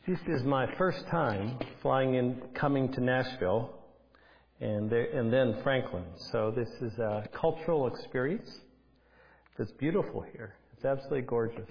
This is my first time coming to Nashville, and then Franklin. So this is a cultural experience. It's beautiful here. It's absolutely gorgeous.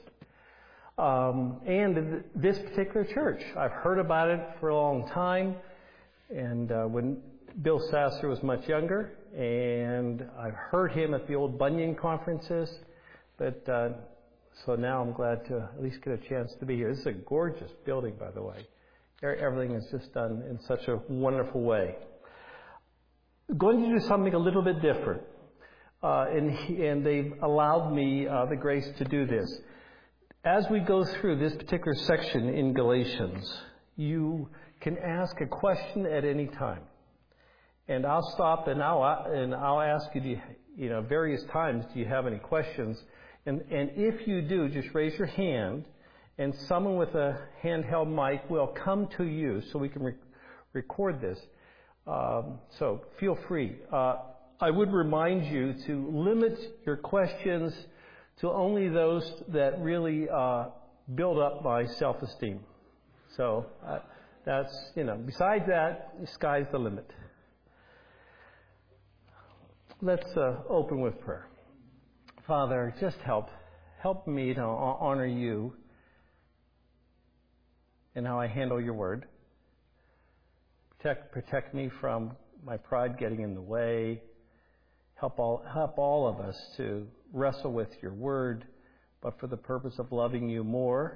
And this particular church, I've heard about it for a long time. And when Bill Sasser was much younger, and I've heard him at the old Bunyan conferences, but so now I'm glad to at least get a chance to be here. This is a gorgeous building, by the way. Everything is just done in such a wonderful way. Going to do something a little bit different, and they've allowed me the grace to do this. As we go through this particular section in Galatians, you can ask a question at any time, and I'll stop and I'll ask you, various times, do you have any questions? And if you do, just raise your hand, and someone with a handheld mic will come to you so we can record this. So feel free. I would remind you to limit your questions to only those that really build up my self-esteem. So that's, besides that, the sky's the limit. Let's open with prayer. Father, just help me to honor you in how I handle your word. Protect me from my pride getting in the way. Help all of us to wrestle with your word, but for the purpose of loving you more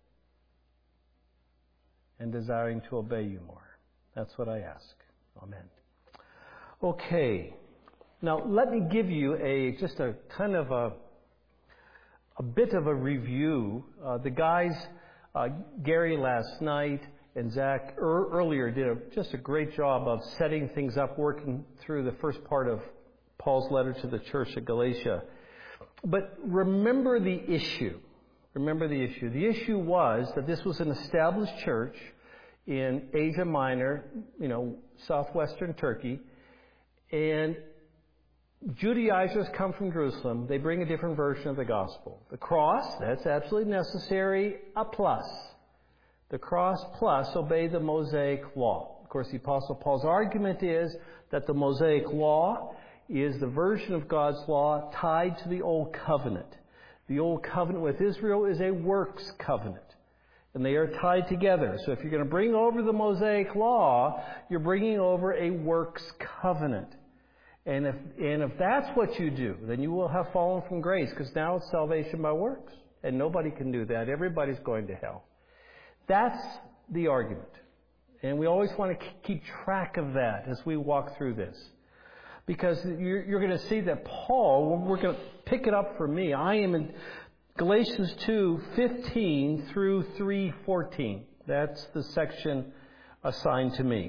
and desiring to obey you more. That's what I ask. Amen. Okay. Now, let me give you just a kind of a bit of a review. The guys, Gary last night and Zach earlier did just a great job of setting things up, working through the first part of Paul's letter to the church at Galatia. But remember the issue. The issue was that this was an established church in Asia Minor, southwestern Turkey, and Judaizers come from Jerusalem. They bring a different version of the gospel. The cross, that's absolutely necessary, a plus. The cross plus obey the Mosaic law. Of course, the Apostle Paul's argument is that the Mosaic law is the version of God's law tied to the Old Covenant. The Old Covenant with Israel is a works covenant, and they are tied together. So if you're going to bring over the Mosaic law, you're bringing over a works covenant. And if that's what you do, then you will have fallen from grace, because now it's salvation by works. And nobody can do that. Everybody's going to hell. That's the argument. And we always want to keep track of that as we walk through this. Because you're going to see that Paul, we're going to pick it up for me. I am in Galatians 2:15 through 3:14. That's the section assigned to me.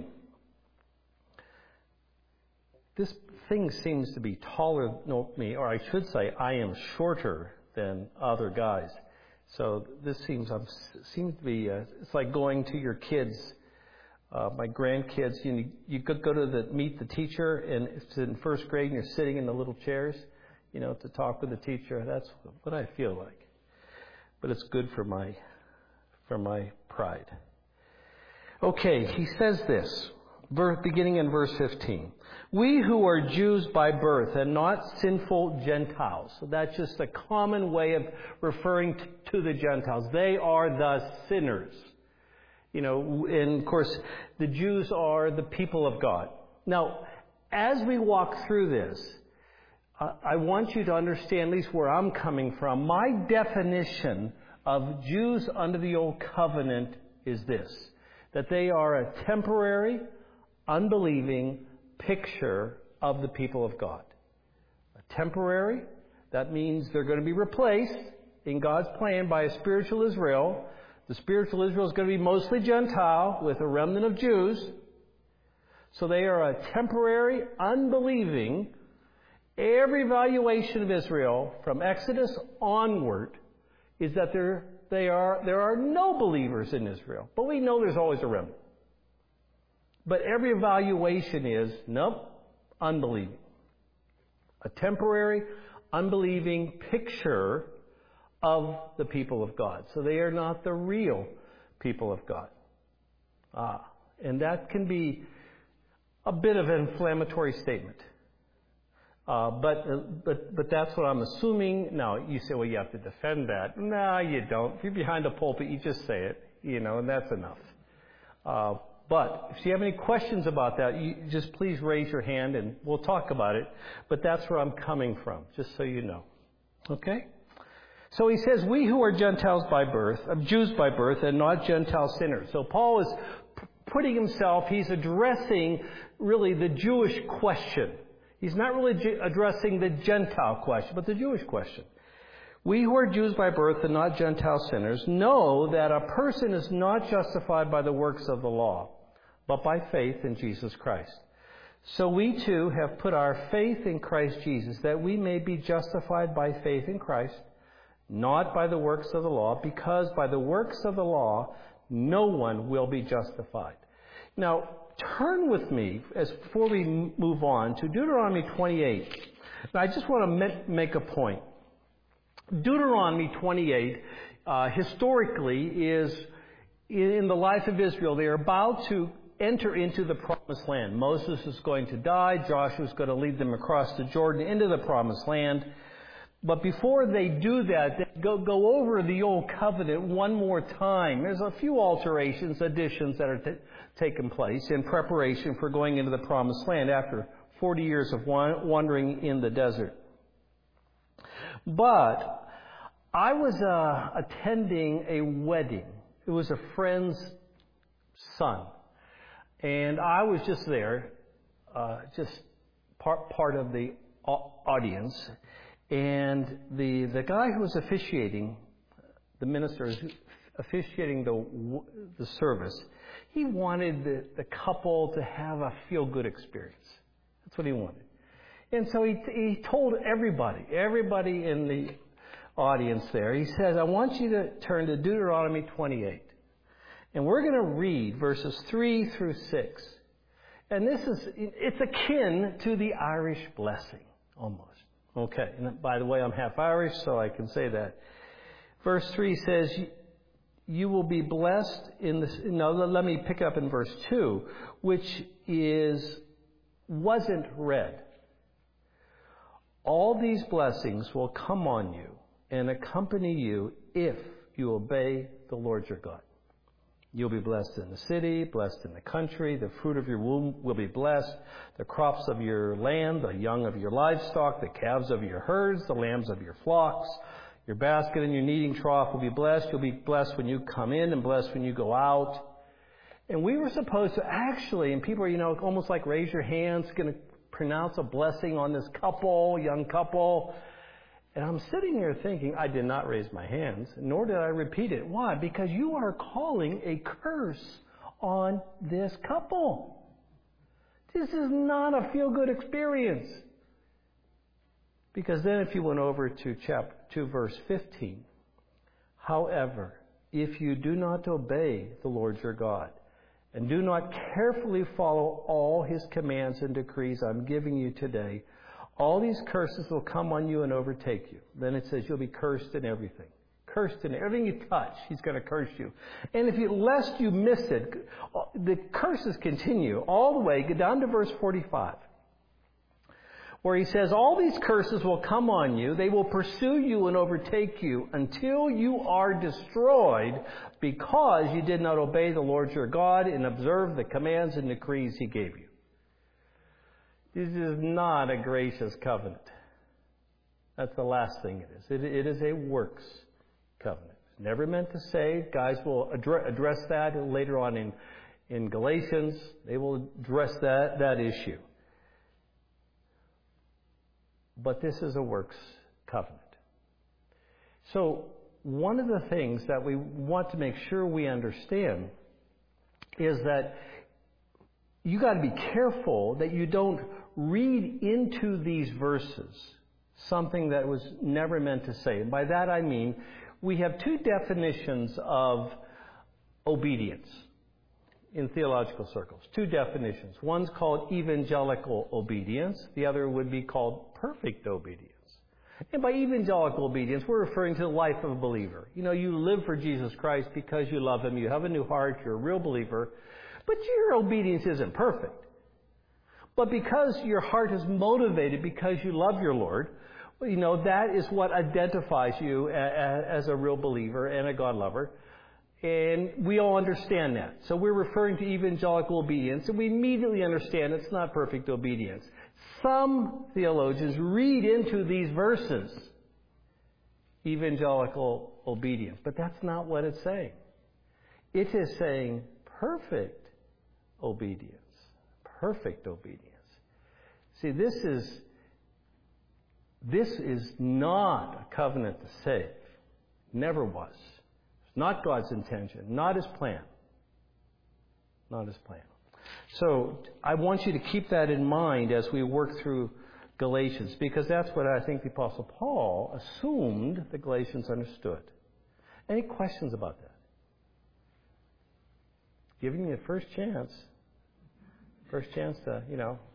This thing seems to be taller than me, or I should say I am shorter than other guys. So this seems to be, it's like going to your kids, my grandkids. You go to meet the teacher, and it's in first grade, and you're sitting in the little chairs, to talk with the teacher. That's what I feel like. But it's good for my pride. Okay, he says this, beginning in verse 15. We who are Jews by birth and not sinful Gentiles. So that's just a common way of referring to the Gentiles. They are the sinners. And of course, the Jews are the people of God. Now, as we walk through this, I want you to understand at least where I'm coming from. My definition of Jews under the Old Covenant is this, that they are a temporary, unbelieving picture of the people of God. A temporary, that means they're going to be replaced in God's plan by a spiritual Israel. The spiritual Israel is going to be mostly Gentile with a remnant of Jews. So they are a temporary, unbelieving. Every evaluation of Israel from Exodus onward is that there are no believers in Israel. But we know there's always a remnant. But every evaluation is, nope, unbelieving. A temporary, unbelieving picture of the people of God. So they are not the real people of God. And that can be a bit of an inflammatory statement. But that's what I'm assuming. Now, you say, well, you have to defend that. No, you don't. If you're behind a pulpit, you just say it, and that's enough. But if you have any questions about that, you just please raise your hand and we'll talk about it. But that's where I'm coming from, just so you know. Okay? So he says, we who are Gentiles by birth, Jews by birth, and not Gentile sinners. So Paul is putting himself, he's addressing really the Jewish question. He's not really addressing the Gentile question, but the Jewish question. We who are Jews by birth and not Gentile sinners know that a person is not justified by the works of the law, but by faith in Jesus Christ. So we too have put our faith in Christ Jesus, that we may be justified by faith in Christ, not by the works of the law, because by the works of the law no one will be justified. Now, turn with me, before we move on, to Deuteronomy 28. Now, I just want to make a point. Deuteronomy 28, historically, is in the life of Israel. They are about to enter into the promised land. Moses is going to die. Joshua is going to lead them across the Jordan into the promised land. But before they do that, they go over the old covenant one more time. There's a few alterations, additions that are taking place in preparation for going into the promised land after 40 years of wandering in the desert. But I was attending a wedding. It was a friend's son. And I was just there, just part of the audience. And the guy who was officiating, the minister officiating the service, he wanted the couple to have a feel-good experience. That's what he wanted. And so he told everybody in the audience there, he says, I want you to turn to Deuteronomy 28. And we're going to read verses 3 through 6. And it's akin to the Irish blessing, almost. Okay, and by the way, I'm half Irish, so I can say that. Verse 3 says, you will be blessed in this. No, let me pick up in verse 2, which wasn't read. All these blessings will come on you and accompany you if you obey the Lord your God. You'll be blessed in the city, blessed in the country. The fruit of your womb will be blessed. The crops of your land, the young of your livestock, the calves of your herds, the lambs of your flocks. Your basket and your kneading trough will be blessed. You'll be blessed when you come in and blessed when you go out. And we were supposed to actually, and people are, almost like raise your hands, going to pronounce a blessing on this young couple. And I'm sitting here thinking, I did not raise my hands, nor did I repeat it. Why? Because you are calling a curse on this couple. This is not a feel-good experience. Because then if you went over to chapter 2, verse 15, however, if you do not obey the Lord your God, and do not carefully follow all his commands and decrees I'm giving you today, all these curses will come on you and overtake you. Then it says you'll be cursed in everything. Cursed in everything you touch, he's going to curse you. And lest you miss it, the curses continue all the way, get down to verse 45, where he says, all these curses will come on you. They will pursue you and overtake you until you are destroyed because you did not obey the Lord your God and observe the commands and decrees he gave you. This is not a gracious covenant. That's the last thing it is. It is a works covenant. It's never meant to save. Guys will address that later on in Galatians. They will address that issue. But this is a works covenant. So one of the things that we want to make sure we understand is that you got to be careful that you don't read into these verses something that was never meant to say. And by that I mean we have two definitions of obedience in theological circles. Two definitions. One's called evangelical obedience. The other would be called perfect obedience. And by evangelical obedience, we're referring to the life of a believer. You live for Jesus Christ because you love him. You have a new heart. You're a real believer. But your obedience isn't perfect. But because your heart is motivated, because you love your Lord, that is what identifies you as a real believer and a God lover. And we all understand that. So we're referring to evangelical obedience, and we immediately understand it's not perfect obedience. Some theologians read into these verses evangelical obedience, but that's not what it's saying. It is saying perfect obedience. Perfect obedience. See, this is not a covenant to save. Never was. It's not God's intention. Not His plan. Not His plan. So I want you to keep that in mind as we work through Galatians, because that's what I think the Apostle Paul assumed the Galatians understood. Any questions about that? Giving you a first chance to,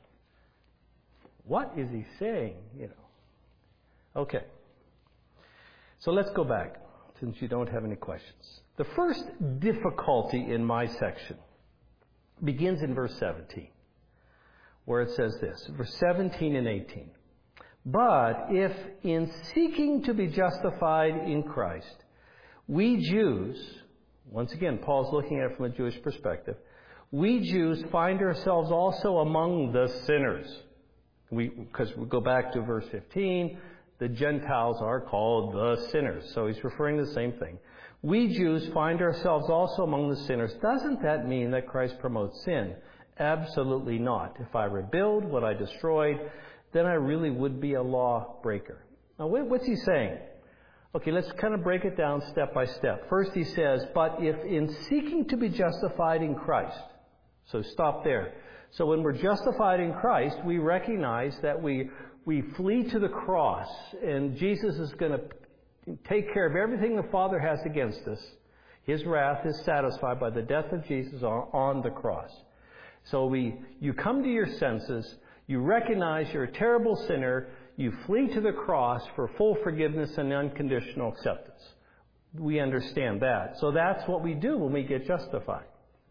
what is he saying, Okay. So let's go back, since you don't have any questions. The first difficulty in my section begins in verse 17, where it says this, verse 17 and 18. But if in seeking to be justified in Christ, we Jews, once again, Paul's looking at it from a Jewish perspective, we Jews find ourselves also among the sinners. Because we go back to verse 15, the Gentiles are called the sinners. So he's referring to the same thing. We Jews find ourselves also among the sinners. Doesn't that mean that Christ promotes sin? Absolutely not. If I rebuild what I destroyed, then I really would be a lawbreaker. Now, what's he saying? Okay, let's kind of break it down step by step. First he says, but if in seeking to be justified in Christ. So stop there. So when we're justified in Christ, we recognize that we flee to the cross, and Jesus is going to take care of everything the Father has against us. His wrath is satisfied by the death of Jesus on the cross. So you come to your senses, you recognize you're a terrible sinner, you flee to the cross for full forgiveness and unconditional acceptance. We understand that. So that's what we do when we get justified.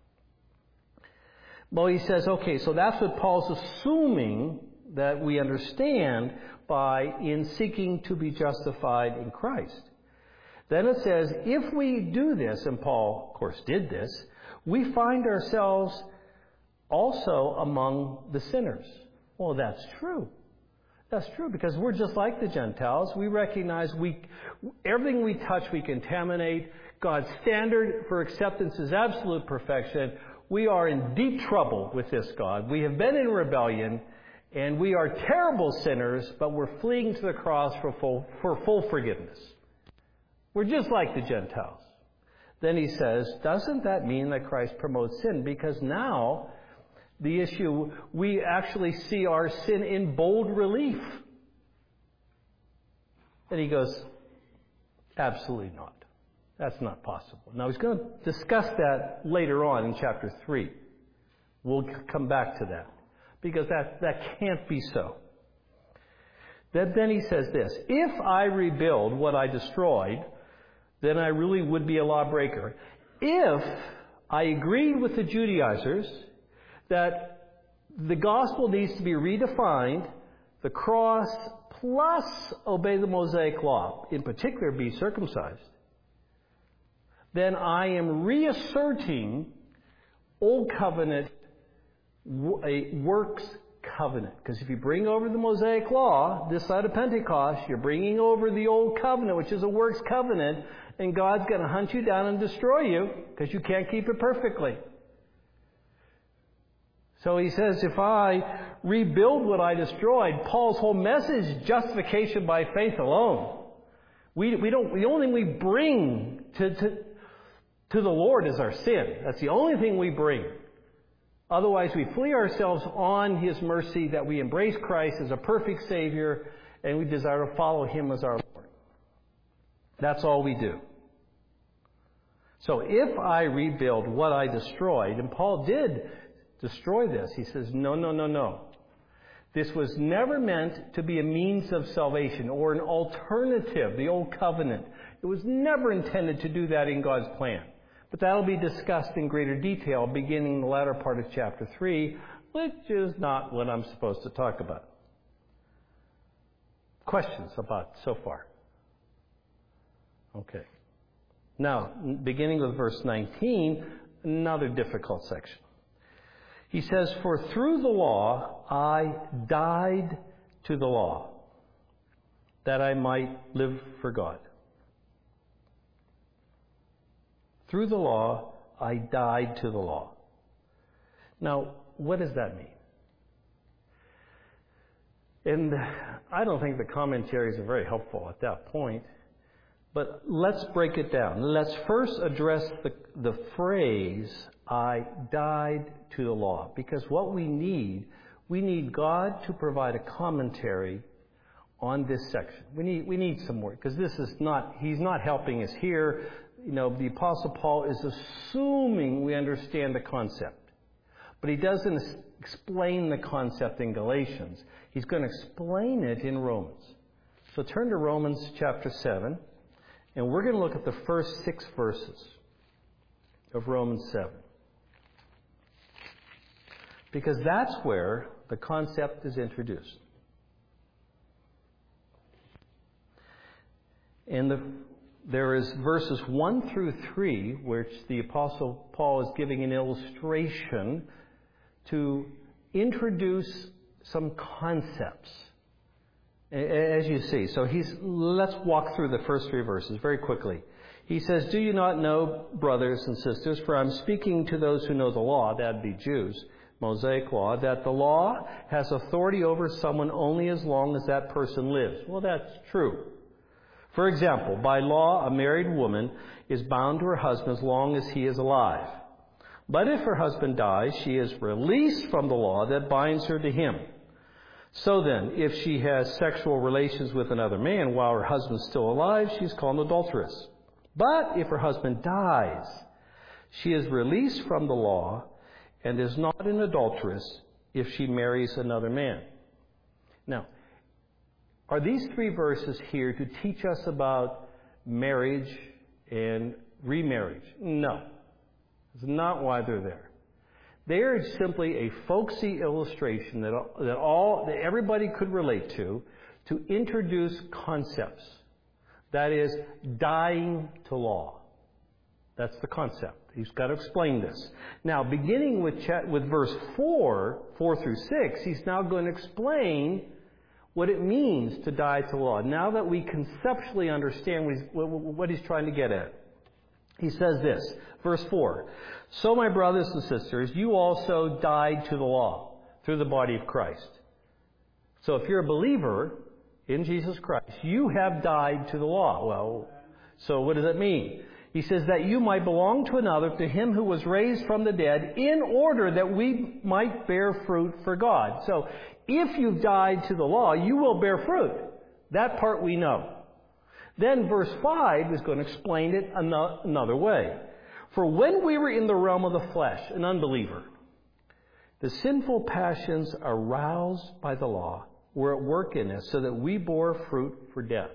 Well, he says, okay, so that's what Paul's assuming that we understand by in seeking to be justified in Christ. Then it says, if we do this, and Paul, of course, did this, we find ourselves also among the sinners. Well, that's true. That's true, because we're just like the Gentiles. We recognize everything we touch we contaminate. God's standard for acceptance is absolute perfection. We are in deep trouble with this God. We have been in rebellion, and we are terrible sinners, but we're fleeing to the cross for full forgiveness. We're just like the Gentiles. Then he says, doesn't that mean that Christ promotes sin? Because now the issue, we actually see our sin in bold relief. And he goes, absolutely not. That's not possible. Now he's going to discuss that later on in chapter 3. We'll come back to that. Because that can't be so. Then he says this, if I rebuild what I destroyed, then I really would be a lawbreaker. If I agreed with the Judaizers that the gospel needs to be redefined, the cross plus obey the Mosaic law, in particular be circumcised, then I am reasserting Old Covenant, a works covenant. Because if you bring over the Mosaic law, this side of Pentecost, you're bringing over the Old Covenant, which is a works covenant, and God's going to hunt you down and destroy you because you can't keep it perfectly. So he says, if I rebuild what I destroyed, Paul's whole message is justification by faith alone. The only thing we bring to the Lord is our sin. That's the only thing we bring. Otherwise, we flee ourselves on His mercy, that we embrace Christ as a perfect Savior, and we desire to follow Him as our Lord. That's all we do. So if I rebuild what I destroyed, and Paul did destroy this, he says, no. This was never meant to be a means of salvation or an alternative, the Old Covenant. It was never intended to do that in God's plan. But that'll be discussed in greater detail beginning in the latter part of chapter 3, which is not what I'm supposed to talk about. Questions about so far? Okay. Now, beginning with verse 19, another difficult section. He says, "For through the law I died to the law, that I might live for God." Through the law, I died to the law. Now, what does that mean? And I don't think the commentaries are very helpful at that point. But let's break it down. Let's first address the phrase, "I died to the law." Because what we need God to provide a commentary on this section. We need some more, because he's not helping us here. The Apostle Paul is assuming we understand the concept. But he doesn't explain the concept in Galatians. He's going to explain it in Romans. So turn to Romans chapter 7, and we're going to look at the first 6 verses of Romans 7. Because that's where the concept is introduced. And there is verses 1 through 3, which the Apostle Paul is giving an illustration to introduce some concepts, as you see. So let's walk through the first 3 verses very quickly. He says, "Do you not know, brothers and sisters, for I'm speaking to those who know the law," that'd be Jews, Mosaic law, "that the law has authority over someone only as long as that person lives." Well, that's true. For example, by law, a married woman is bound to her husband as long as he is alive. But if her husband dies, she is released from the law that binds her to him. So then, if she has sexual relations with another man while her husband is still alive, she is called an adulteress. But if her husband dies, she is released from the law and is not an adulteress if she marries another man. Now, are these 3 verses here to teach us about marriage and remarriage? No. That's not why they're there. They are simply a folksy illustration that everybody could relate to introduce concepts. That is, dying to law. That's the concept. He's got to explain this. Now, beginning with verse 4 through 6, he's now going to explain what it means to die to law. Now that we conceptually understand what he's trying to get at. He says this, verse 4, "So my brothers and sisters, you also died to the law through the body of Christ." So if you're a believer in Jesus Christ, you have died to the law. Well, so what does that mean? He says that you might belong to another, to him who was raised from the dead, in order that we might bear fruit for God. So if you've died to the law, you will bear fruit. That part we know. Then verse 5 is going to explain it another way. "For when we were in the realm of the flesh," an unbeliever, "the sinful passions aroused by the law were at work in us, so that we bore fruit for death."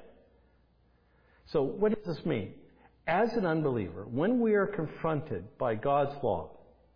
So what does this mean? As an unbeliever, when we are confronted by God's law,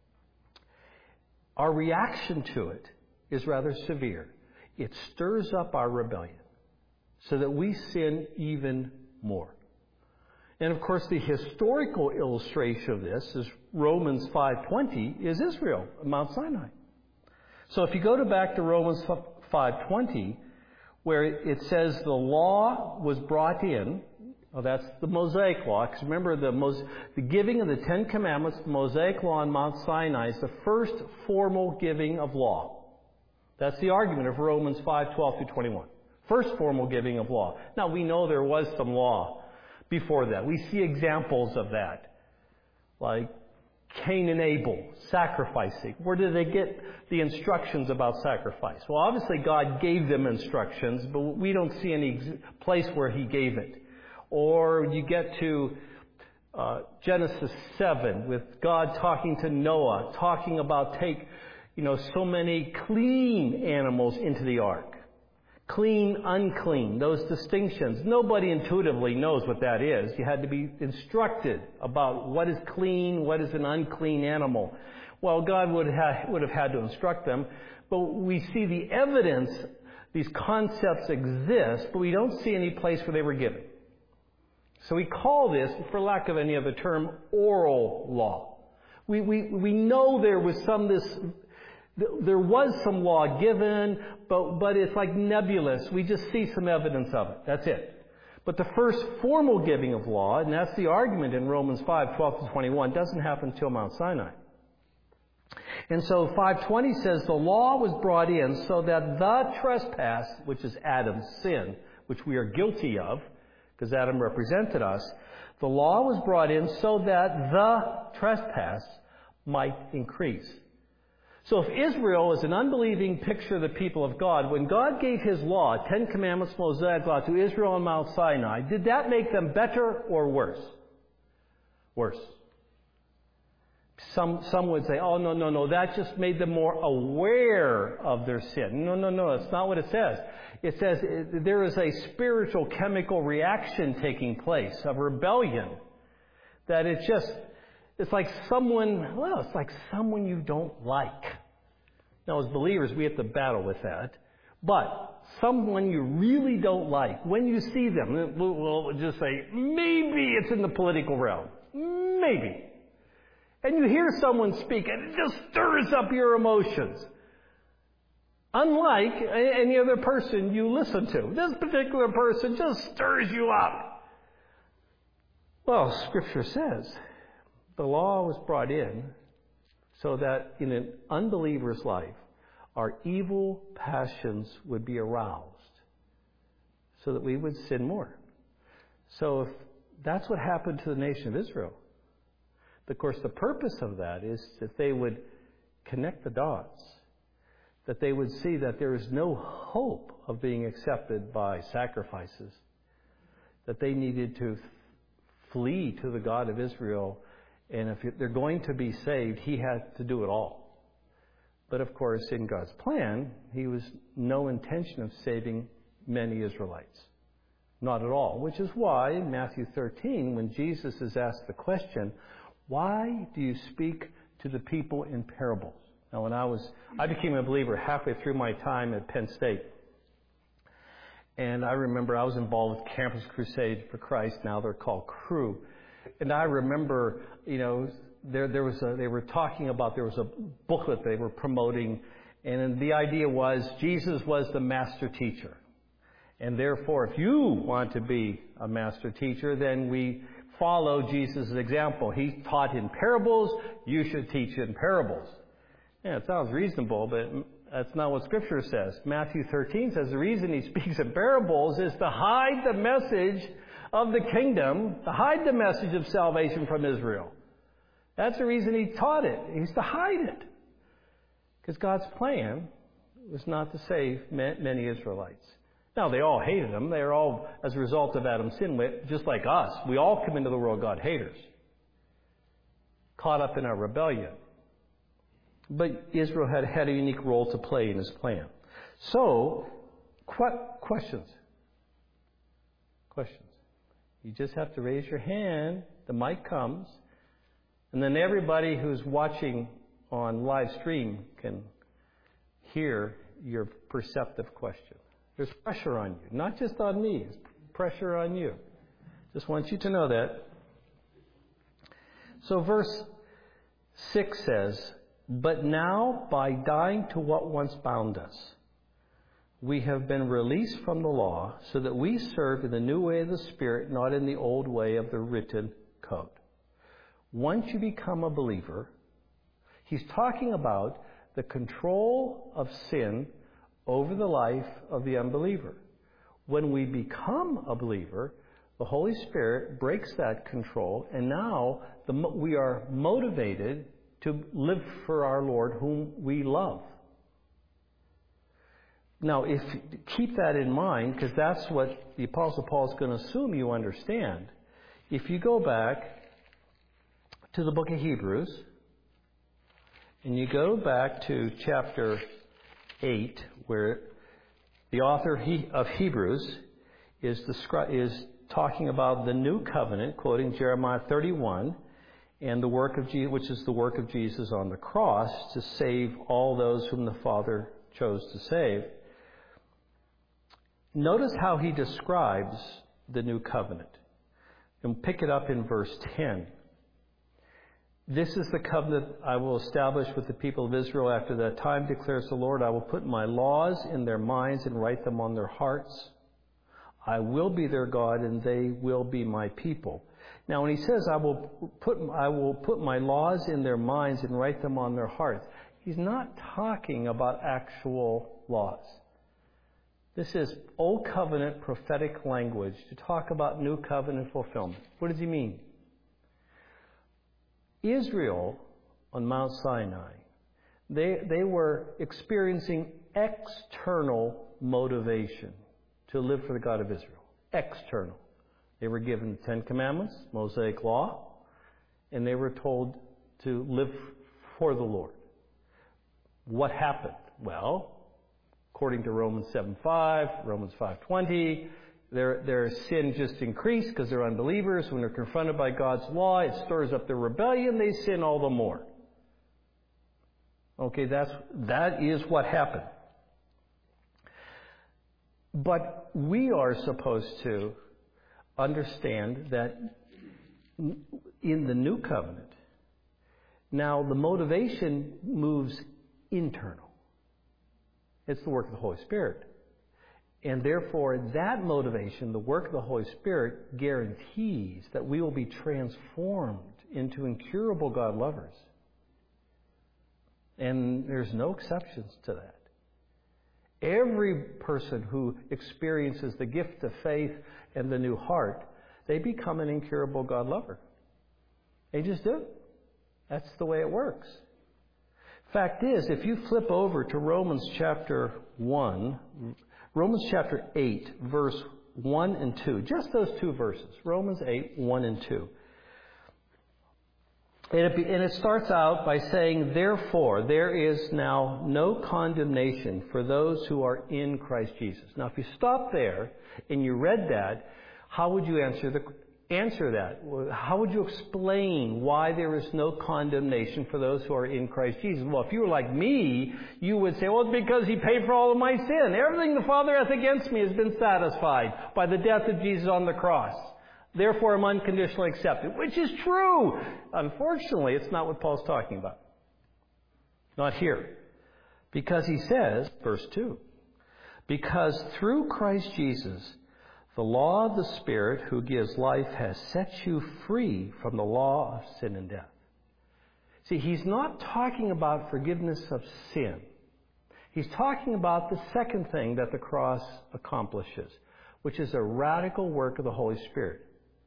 our reaction to it is rather severe. It stirs up our rebellion so that we sin even more. And of course, the historical illustration of this is Romans 5:20 is Israel, Mount Sinai. So if you go back to Romans 5:20, where it says the law was brought in, that's the Mosaic law. Because remember, the giving of the 10 Commandments, the Mosaic law on Mount Sinai, is the first formal giving of law. That's the argument of Romans 5:12 through 21. First formal giving of law. Now, we know there was some law before that. We see examples of that, like Cain and Abel sacrificing. Where did they get the instructions about sacrifice? Well, obviously God gave them instructions, but we don't see any place where he gave it. Or you get to Genesis 7 with God talking to Noah, talking about take so many clean animals into the ark. Clean, unclean, those distinctions. Nobody intuitively knows what that is. You had to be instructed about what is clean, what is an unclean animal. Well, God would have had to instruct them, but we see the evidence, these concepts exist, but we don't see any place where they were given. So we call this, for lack of any other term, oral law. We know there was there was some law given, but it's like nebulous. We just see some evidence of it. That's it. But the first formal giving of law, and that's the argument in Romans 5:12-21, doesn't happen until Mount Sinai. And so 5:20 says the law was brought in so that the trespass, which is Adam's sin, which we are guilty of, because Adam represented us, the law was brought in so that the trespass might increase. So if Israel is an unbelieving picture of the people of God, when God gave His law, 10 Commandments, Mosaic Law, to Israel on Mount Sinai, did that make them better or worse? Worse. Some would say, oh, no, that just made them more aware of their sin. No, that's not what it says. It says there is a spiritual chemical reaction taking place of rebellion, that it's like someone you don't like. Now, as believers, we have to battle with that. But someone you really don't like, when you see them, we'll just say, maybe it's in the political realm. Maybe. And you hear someone speak, and it just stirs up your emotions. Unlike any other person you listen to. This particular person just stirs you up. Well, Scripture says the law was brought in so that in an unbeliever's life, our evil passions would be aroused so that we would sin more. So if that's what happened to the nation of Israel, of course, the purpose of that is that they would connect the dots, that they would see that there is no hope of being accepted by sacrifices, that they needed to flee to the God of Israel, and if they're going to be saved, He had to do it all. But of course, in God's plan, He was no intention of saving many Israelites. Not at all. Which is why in Matthew 13, when Jesus is asked the question, why do you speak to the people in parables? Now, I became a believer halfway through my time at Penn State. And I remember I was involved with Campus Crusade for Christ. Now they're called Cru. And I remember, they were talking about, there was a booklet they were promoting. And the idea was Jesus was the master teacher. And therefore, if you want to be a master teacher, then we follow Jesus' example. He taught in parables. You should teach in parables. Yeah, it sounds reasonable, but that's not what Scripture says. Matthew 13 says the reason He speaks in parables is to hide the message of the kingdom, to hide the message of salvation from Israel. That's the reason He taught it. He's to hide it. Because God's plan was not to save many Israelites. Now, they all hated Him. They are all, as a result of Adam's sin, just like us. We all come into the world God-haters, caught up in our rebellion. But Israel had a unique role to play in His plan. So, questions? Questions. You just have to raise your hand. The mic comes. And then everybody who's watching on live stream can hear your perceptive question. There's pressure on you. Not just on me. There's pressure on you. Just want you to know that. So verse 6 says, but now, by dying to what once bound us, we have been released from the law so that we serve in the new way of the Spirit, not in the old way of the written code. Once you become a believer, he's talking about the control of sin over the life of the unbeliever. When we become a believer, the Holy Spirit breaks that control, and now we are motivated to live for our Lord whom we love. Now, keep that in mind, because that's what the Apostle Paul is going to assume you understand. If you go back to the book of Hebrews, and you go back to chapter 8, where The author of Hebrews is talking about the new covenant, quoting Jeremiah 31, and the work of Jesus, which is the work of Jesus on the cross to save all those whom the Father chose to save. Notice how he describes the new covenant. And pick it up in verse 10. This is the covenant I will establish with the people of Israel after that time, declares the Lord. I will put my laws in their minds and write them on their hearts. I will be their God, and they will be my people. Now, when he says, I will put my laws in their minds and write them on their hearts, he's not talking about actual laws. This is Old Covenant prophetic language to talk about New Covenant fulfillment. What does he mean? Israel on Mount Sinai, they were experiencing external motivation to live for the God of Israel. External. They were given the Ten Commandments, Mosaic Law, and they were told to live for the Lord. What happened? Well, according to Romans 7:5, Romans 5:20, their sin just increased because they're unbelievers. When they're confronted by God's law, it stirs up their rebellion. They sin all the more. Okay, that is what happened. But we are supposed to understand that in the new covenant, now the motivation moves internal. It's the work of the Holy Spirit. And therefore, that motivation, the work of the Holy Spirit, guarantees that we will be transformed into incurable God lovers. And there's no exceptions to that. Every person who experiences the gift of faith and the new heart, they become an incurable God lover. They just do. That's the way it works. Fact is, if you flip over to Romans chapter 8, verse 1 and 2, just those two verses, Romans 8, 1 and 2. And it starts out by saying, therefore, there is now no condemnation for those who are in Christ Jesus. Now, if you stop there and you read that, how would you answer that? How would you explain why there is no condemnation for those who are in Christ Jesus? Well, if you were like me, you would say, well, it's because He paid for all of my sin. Everything the Father hath against me has been satisfied by the death of Jesus on the cross. Therefore, I'm unconditionally accepted, which is true. Unfortunately, it's not what Paul's talking about. Not here. Because he says, verse 2, because through Christ Jesus, the law of the Spirit who gives life has set you free from the law of sin and death. See, he's not talking about forgiveness of sin. He's talking about the second thing that the cross accomplishes, which is a radical work of the Holy Spirit.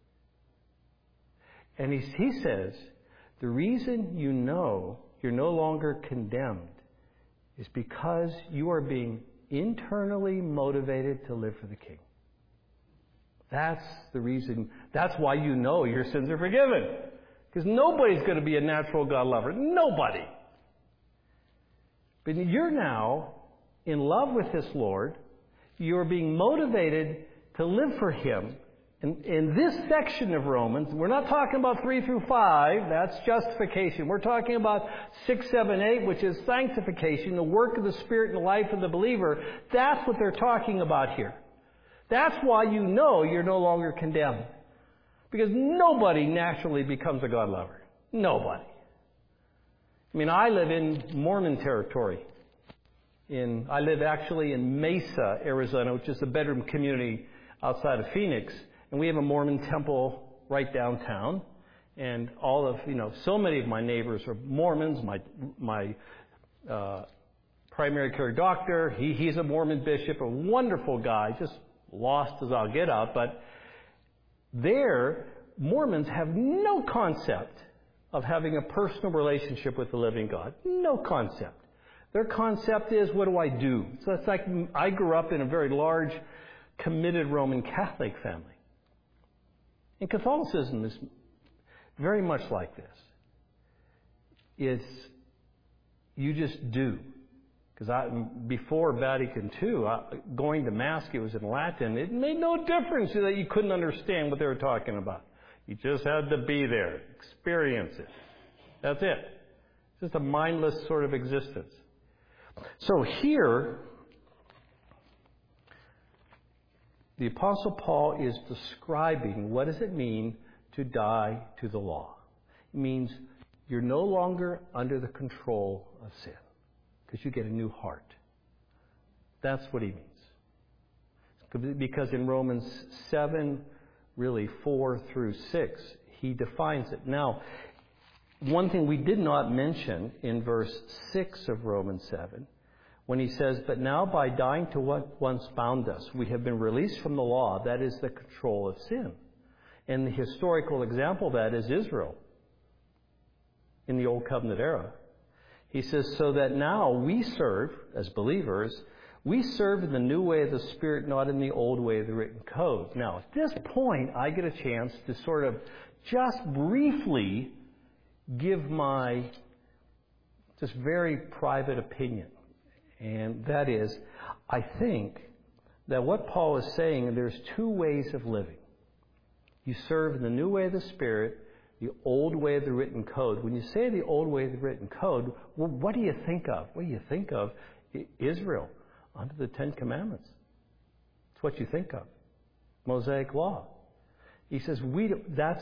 And he says, the reason you know you're no longer condemned is because you are being internally motivated to live for the King. That's the reason. That's why you know your sins are forgiven. Because nobody's going to be a natural God lover. Nobody. But you're now in love with this Lord. You're being motivated to live for Him. In this section of Romans, we're not talking about 3 through 5. That's justification. We're talking about 6, 7, 8, which is sanctification, the work of the Spirit in the life of the believer. That's what they're talking about here. That's why you know you're no longer condemned. Because nobody naturally becomes a God lover. Nobody. I mean, I live in Mormon territory. I live actually in Mesa, Arizona, which is a bedroom community outside of Phoenix. And we have a Mormon temple right downtown. And so many of my neighbors are Mormons. My primary care doctor, he's a Mormon bishop, a wonderful guy, just lost as I'll get out. But there, Mormons have no concept of having a personal relationship with the living God. No concept. Their concept is, what do I do? So it's like I grew up in a very large, committed Roman Catholic family. And Catholicism is very much like this. It's you just do. Because before Vatican II, going to Mass, it was in Latin. It made no difference that you couldn't understand what they were talking about. You just had to be there, experience it. That's it. It's just a mindless sort of existence. So here, the Apostle Paul is describing what does it mean to die to the law. It means you're no longer under the control of sin because you get a new heart. That's what he means. Because in Romans 7, really 4 through 6, he defines it. Now, one thing we did not mention in verse 6 of Romans 7, when he says, but now by dying to what once bound us, we have been released from the law, that is the control of sin. And the historical example of that is Israel in the Old Covenant era. He says, so that now we serve, as believers, we serve in the new way of the Spirit, not in the old way of the written code. Now, at this point, I get a chance to sort of just briefly give my just very private opinion. And that is, I think that what Paul is saying, there's two ways of living. You serve in the new way of the Spirit, the old way of the written code. When you say the old way of the written code, well, what do you think of? What do you think of? Israel, under the Ten Commandments. It's what you think of. Mosaic law. He says, that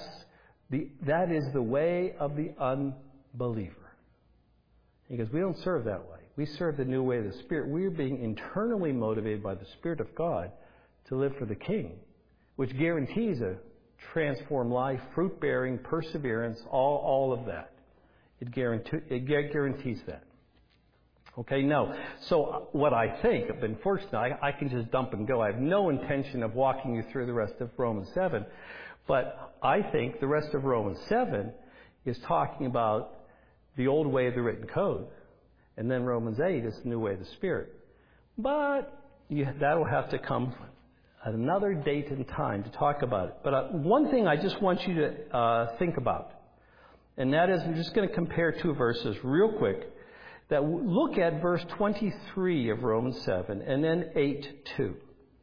is the way of the unbeliever. He goes, we don't serve that way. We serve the new way of the Spirit. We are being internally motivated by the Spirit of God to live for the King, which guarantees a transformed life, fruit-bearing, perseverance, all of that. It guarantees that. Okay, now, so what I think, unfortunately, I can just dump and go. I have no intention of walking you through the rest of Romans 7, but I think the rest of Romans 7 is talking about the old way of the written code, and then Romans 8 is the new way of the Spirit. But that will have to come at another date and time to talk about it. But one thing I just want you to think about, and that is we're just going to compare two verses real quick that look at verse 23 of Romans 7 and then 8:2.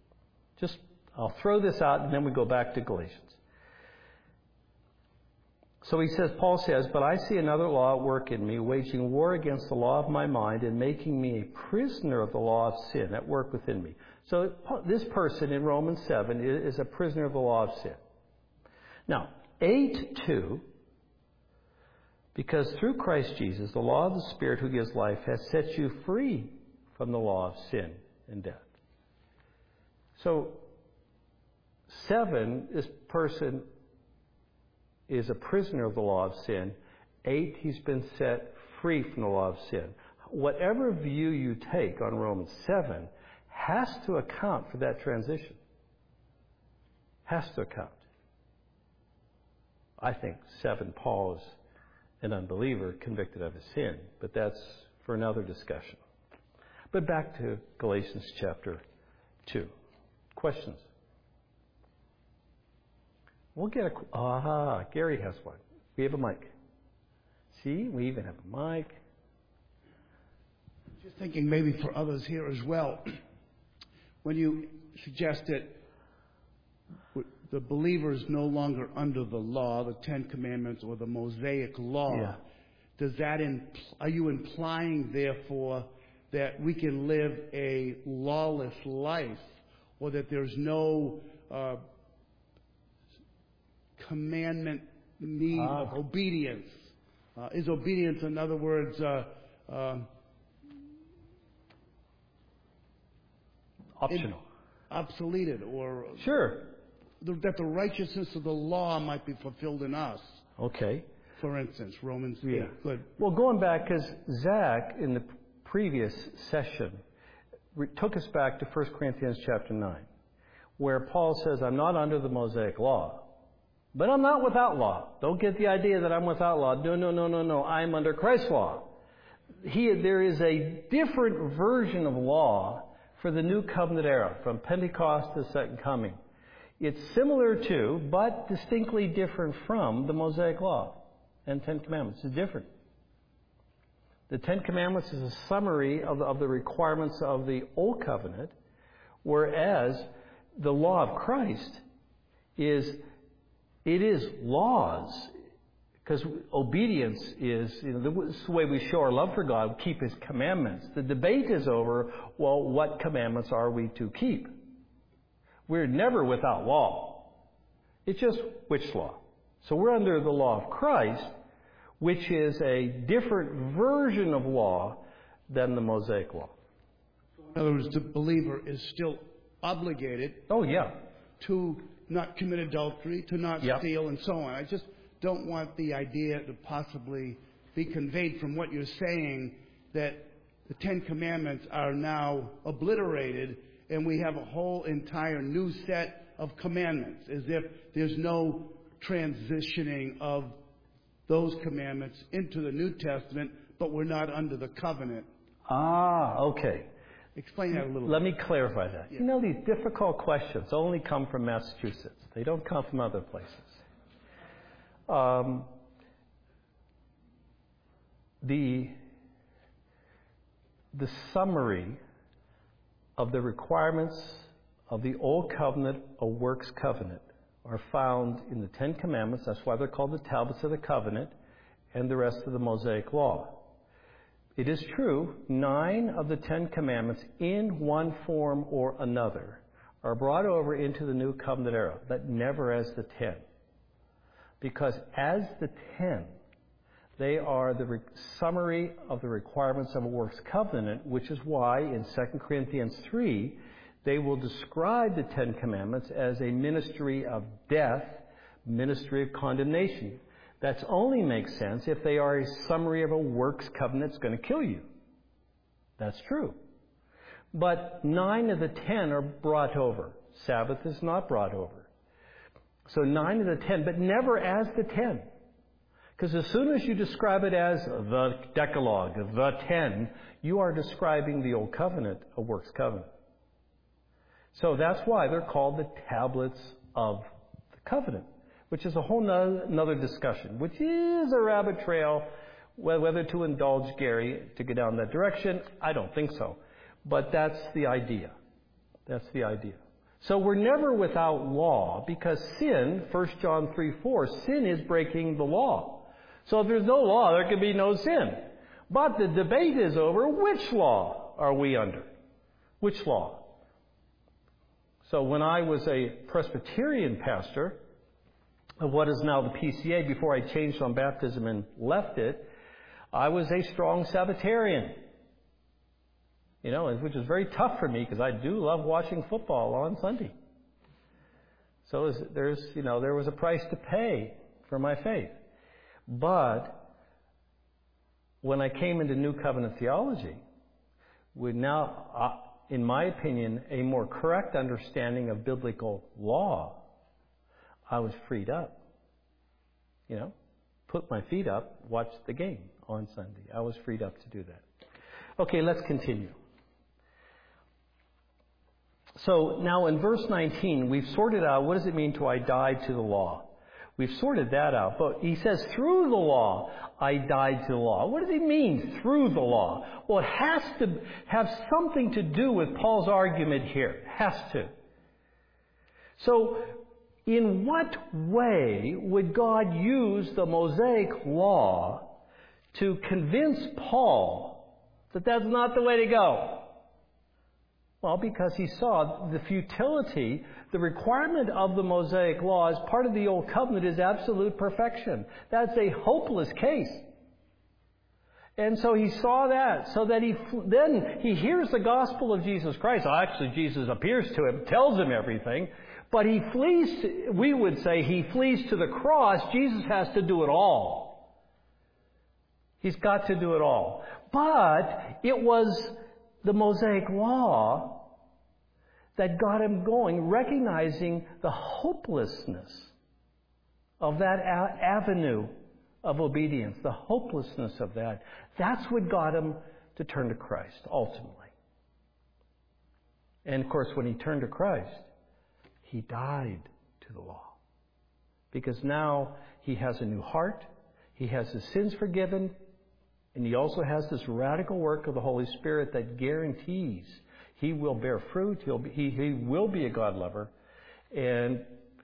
I'll throw this out and then we go back to Galatians. So Paul says, but I see another law at work in me, waging war against the law of my mind and making me a prisoner of the law of sin at work within me. So this person in Romans 7 is a prisoner of the law of sin. Now, 8:2, because through Christ Jesus, the law of the Spirit who gives life has set you free from the law of sin and death. So, 7, this person is a prisoner of the law of sin. 8, he's been set free from the law of sin. Whatever view you take on Romans 7 has to account for that transition. Has to account. I think 7, Paul is an unbeliever convicted of his sin, but that's for another discussion. But back to Galatians chapter 2. Questions? We'll get Gary has one. We have a mic. See, we even have a mic. Just thinking maybe for others here as well. When you suggest that the believer is no longer under the law, the Ten Commandments or the Mosaic law, does that are you implying, therefore, that we can live a lawless life, or that there's no commandment need of obedience? Is obedience, in other words, optional, obsoleted, or sure, that the righteousness of the law might be fulfilled in us? Okay. For instance, Romans 8. Good. Well, going back, because Zach in the previous session took us back to 1 Corinthians chapter 9, where Paul says, I'm not under the Mosaic law, but I'm not without law. Don't get the idea that I'm without law. No. I'm under Christ's law. There is a different version of law for the New Covenant era, from Pentecost to the Second Coming. It's similar to, but distinctly different from, the Mosaic law and Ten Commandments. It's different. The Ten Commandments is a summary of the requirements of the Old Covenant, whereas the law of Christ is laws. Because obedience is, the way we show our love for God, keep His commandments. The debate is over, well, what commandments are we to keep? We're never without law. It's just which law. So we're under the law of Christ, which is a different version of law than the Mosaic law. In other words, the believer is still obligated to not commit adultery, to not steal, and so on. I just don't want the idea to possibly be conveyed from what you're saying that the Ten Commandments are now obliterated and we have a whole entire new set of commandments, as if there's no transitioning of those commandments into the New Testament, but we're not under the covenant. Okay. Explain that a little bit. Let me clarify that. Yeah. These difficult questions only come from Massachusetts. They don't come from other places. The summary of the requirements of the Old Covenant, a works covenant, are found in the Ten Commandments. That's why they're called the Tablets of the Covenant, and the rest of the Mosaic Law. It is true, 9 of the 10 Commandments, in one form or another, are brought over into the New Covenant era, but never as the 10. Because as the 10, they are the summary of the requirements of a works covenant, which is why in 2 Corinthians 3, they will describe the 10 Commandments as a ministry of death, ministry of condemnation. That only makes sense if they are a summary of a works covenant that's going to kill you. That's true. But 9 of the 10 are brought over. Sabbath is not brought over. So 9 of the 10, but never as the 10. Because as soon as you describe it as the Decalogue, the 10, you are describing the Old Covenant, a works covenant. So that's why they're called the Tablets of the Covenant, which is a whole another discussion, which is a rabbit trail. Whether to indulge Gary to go down that direction, I don't think so. But that's the idea. That's the idea. So we're never without law, because sin, 1 John 3:4, sin is breaking the law. So if there's no law, there can be no sin. But the debate is over which law are we under? Which law? So when I was a Presbyterian pastor of what is now the PCA, before I changed on baptism and left it, I was a strong Sabbatarian. Which is very tough for me because I do love watching football on Sunday. So there was a price to pay for my faith. But when I came into New Covenant theology, with now, in my opinion, a more correct understanding of biblical law, I was freed up. Put my feet up, watch the game on Sunday. I was freed up to do that. Okay, let's continue. So now in verse 19, we've sorted out what does it mean to I died to the law. We've sorted that out. But he says, through the law, I died to the law. What does he mean, through the law? Well, it has to have something to do with Paul's argument here. It has to. So, in what way would God use the Mosaic law to convince Paul that that's not the way to go? Well, because he saw the futility, the requirement of the Mosaic law as part of the Old Covenant is absolute perfection. That's a hopeless case. And so he saw that, so that then he hears the gospel of Jesus Christ. Actually, Jesus appears to him, tells him everything, but he flees, we would say he flees to the cross. Jesus has to do it all. He's got to do it all. But it was the Mosaic law that got him going, recognizing the hopelessness of that avenue of obedience, the hopelessness of that. That's what got him to turn to Christ, ultimately. And of course, when he turned to Christ, he died to the law. Because now he has a new heart, he has his sins forgiven, And he also has this radical work of the Holy Spirit that guarantees he will bear fruit. He will be a God lover. And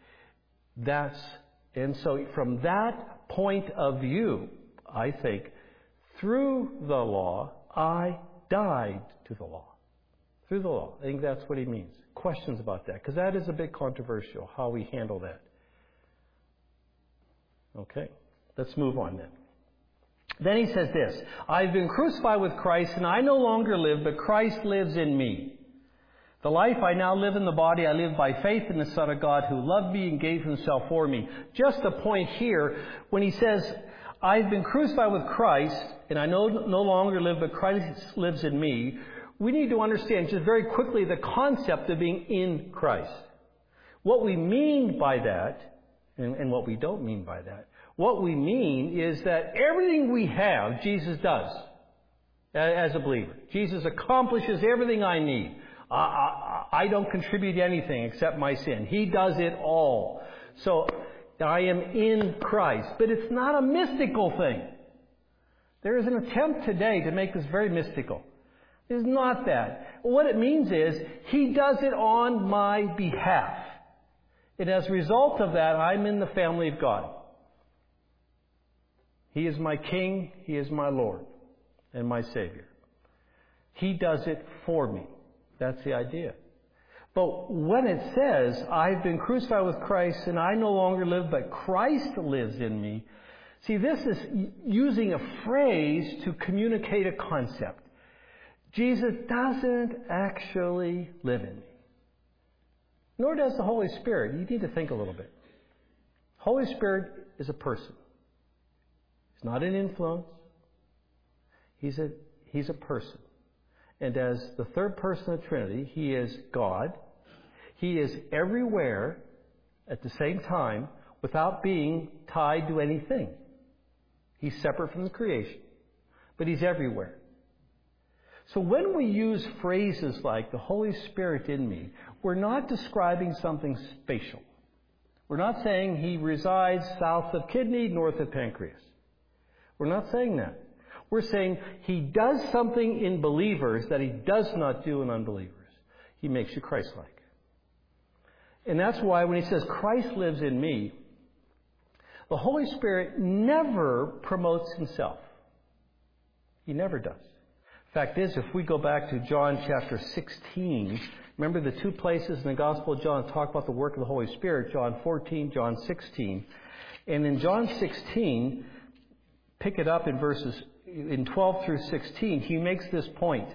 so from that point of view, I think, through the law, I died to the law. Through the law. I think that's what he means. Questions about that? Because that is a bit controversial, how we handle that. Okay. Let's move on then. Then he says this, I've been crucified with Christ, and I no longer live, but Christ lives in me. The life I now live in the body, I live by faith in the Son of God who loved me and gave himself for me. Just a point here, when he says, I've been crucified with Christ, and I no longer live, but Christ lives in me, we need to understand just very quickly the concept of being in Christ. What we mean by that, and what we don't mean by that, what we mean is that everything we have, Jesus does as a believer. Jesus accomplishes everything I need. I don't contribute anything except my sin. He does it all. So I am in Christ. But it's not a mystical thing. There is an attempt today to make this very mystical. It's not that. What it means is He does it on my behalf. And as a result of that, I'm in the family of God. He is my King. He is my Lord and my Savior. He does it for me. That's the idea. But when it says, I've been crucified with Christ and I no longer live, but Christ lives in me. See, this is using a phrase to communicate a concept. Jesus doesn't actually live in me. Nor does the Holy Spirit. You need to think a little bit. Holy Spirit is a person. He's not an influence. He's a person. And as the third person of the Trinity, He is God. He is everywhere at the same time without being tied to anything. He's separate from the creation, but He's everywhere. So when we use phrases like the Holy Spirit in me, we're not describing something spatial. We're not saying He resides south of kidney, north of pancreas. We're not saying that. We're saying He does something in believers that He does not do in unbelievers. He makes you Christ-like. And that's why when He says Christ lives in me, the Holy Spirit never promotes Himself. He never does. Fact is, if we go back to John chapter 16, remember the two places in the Gospel of John talk about the work of the Holy Spirit, John 14, John 16. And in John 16, pick it up in verses in 12 through 16, he makes this point.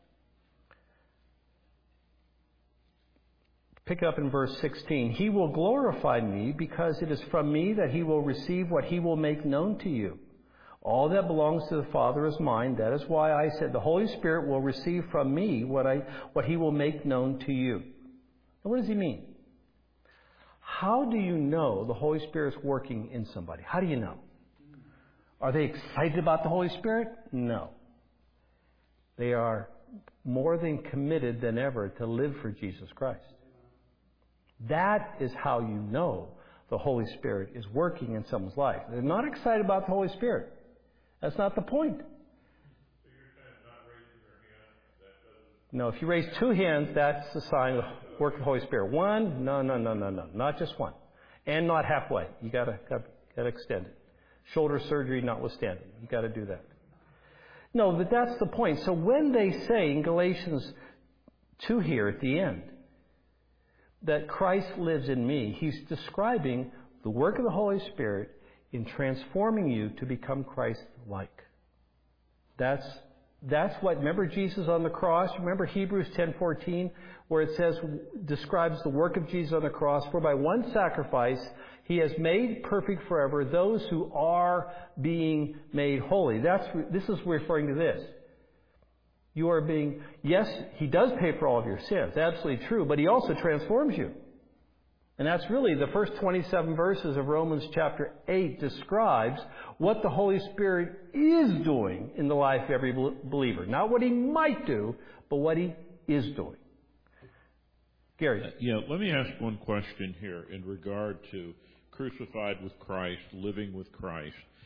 Pick up in verse 16. He will glorify me because it is from me that He will receive what He will make known to you. All that belongs to the Father is mine. That is why I said the Holy Spirit will receive from me what He will make known to you. Now, what does He mean? How do you know the Holy Spirit's working in somebody? How do you know? Are they excited about the Holy Spirit? No. They are more than committed than ever to live for Jesus Christ. That is how you know the Holy Spirit is working in someone's life. They're not excited about the Holy Spirit. That's not the point. So you're saying not raising your hand, that doesn't... No, if you raise two hands, that's the sign of the work of the Holy Spirit. One? No. Not just one. And not halfway. You gotta extend it. Shoulder surgery notwithstanding. You got to do that. No, but that's the point. So when they say in Galatians 2 here at the end that Christ lives in me, He's describing the work of the Holy Spirit in transforming you to become Christ-like. That's what, remember Jesus on the cross? Remember Hebrews 10:14 where it says, describes the work of Jesus on the cross, for by one sacrifice He has made perfect forever those who are being made holy. This is referring to this. You are being, yes, He does pay for all of your sins. Absolutely true. But He also transforms you. And that's really the first 27 verses of Romans chapter 8 describes what the Holy Spirit is doing in the life of every believer. Not what He might do, but what He is doing. Gary. Let me ask one question here in regard to crucified with Christ, living with Christ.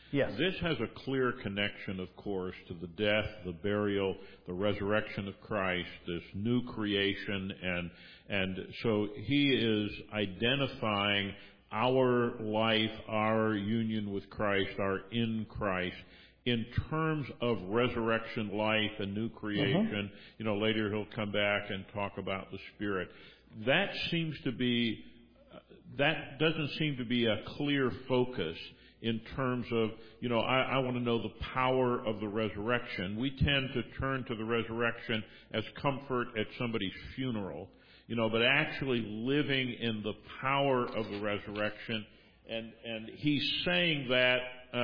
Yes. This has a clear connection, of course, to the death, the burial, the resurrection of Christ, this new creation, and so he is identifying our life, our union with Christ, our in Christ, in terms of resurrection life and new creation. Later he'll come back and talk about the Spirit. That doesn't seem to be a clear focus in terms of, I want to know the power of the resurrection. We tend to turn to the resurrection as comfort at somebody's funeral, but actually living in the power of the resurrection. And he's saying that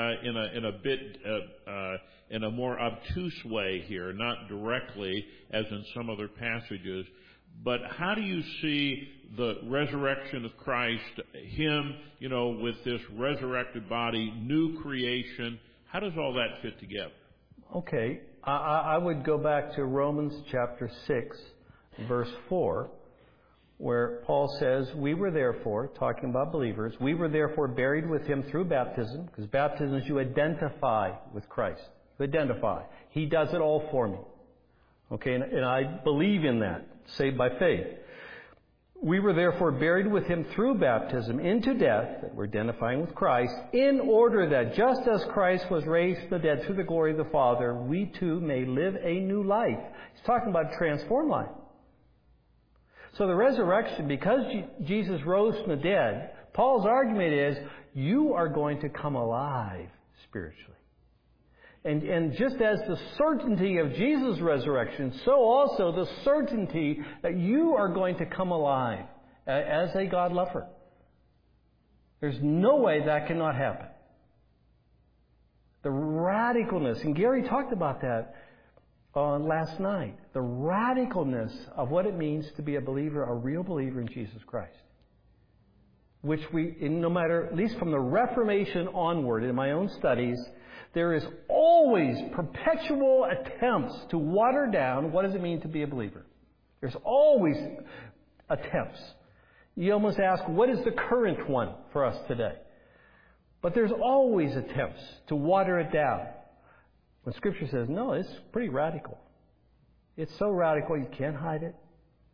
in a more obtuse way here, not directly as in some other passages. But how do you see the resurrection of Christ, him, with this resurrected body, new creation? How does all that fit together? Okay. I would go back to Romans chapter 6, verse 4, where Paul says, we were therefore, talking about believers, we were therefore buried with him through baptism, because baptism is you identify with Christ. You identify. He does it all for me. Okay, and I believe in that, saved by faith. We were therefore buried with him through baptism into death, that we're identifying with Christ, in order that just as Christ was raised from the dead through the glory of the Father, we too may live a new life. He's talking about transformed life. So the resurrection, because Jesus rose from the dead, Paul's argument is, you are going to come alive spiritually. And just as the certainty of Jesus' resurrection, so also the certainty that you are going to come alive as a God lover. There's no way that cannot happen. The radicalness, and Gary talked about that last night, the radicalness of what it means to be a believer, a real believer in Jesus Christ. Which no matter, at least from the Reformation onward, in my own studies, there is always perpetual attempts to water down what does it mean to be a believer. There's always attempts. You almost ask, what is the current one for us today? But there's always attempts to water it down. When Scripture says, no, it's pretty radical. It's so radical you can't hide it.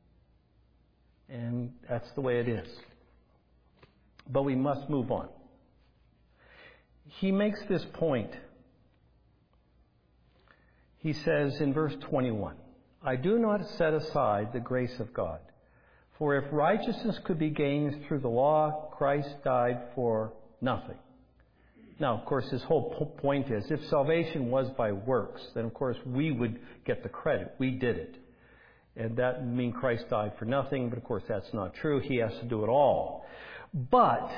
And that's the way it is. But we must move on. He makes this point. He says in verse 21, I do not set aside the grace of God. For if righteousness could be gained through the law, Christ died for nothing. Now, of course, his whole point is, if salvation was by works, then of course we would get the credit. We did it. And that would mean Christ died for nothing, but of course that's not true. He has to do it all. But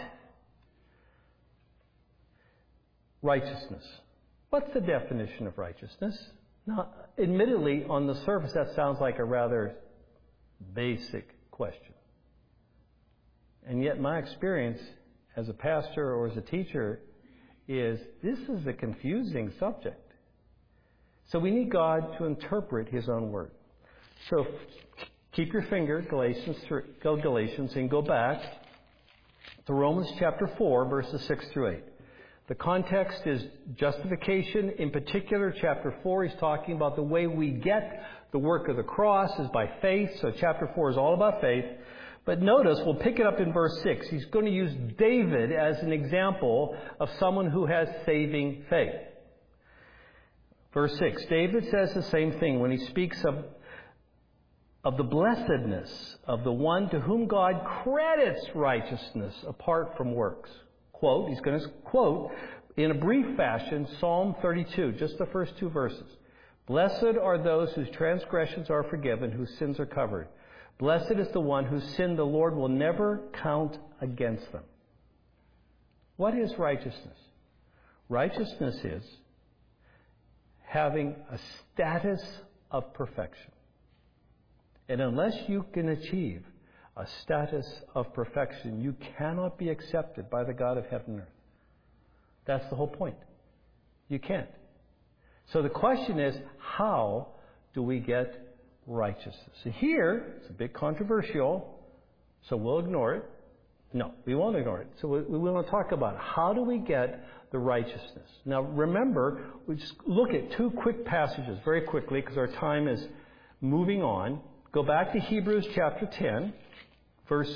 righteousness. What's the definition of righteousness? Now, admittedly, on the surface, that sounds like a rather basic question. And yet my experience as a pastor or as a teacher is this is a confusing subject. So we need God to interpret his own word. So keep your finger, Galatians, and go back to Romans chapter 4, verses 6 through 8. The context is justification. In particular, chapter 4, he's talking about the way we get the work of the cross is by faith. So chapter 4 is all about faith. But notice, we'll pick it up in verse 6. He's going to use David as an example of someone who has saving faith. Verse 6, David says the same thing when he speaks of the blessedness of the one to whom God credits righteousness apart from works. Quote, he's going to quote in a brief fashion Psalm 32, just the first two verses. Blessed are those whose transgressions are forgiven, whose sins are covered. Blessed is the one whose sin the Lord will never count against them. What is righteousness? Righteousness is having a status of perfection. And unless you can achieve a status of perfection, you cannot be accepted by the God of heaven and earth. That's the whole point. You can't. So the question is, how do we get righteousness? And here, it's a bit controversial, so we'll ignore it. No, we won't ignore it. So we want to talk about how do we get the righteousness. Now remember, we just look at two quick passages very quickly because our time is moving on. Go back to Hebrews chapter 10, verse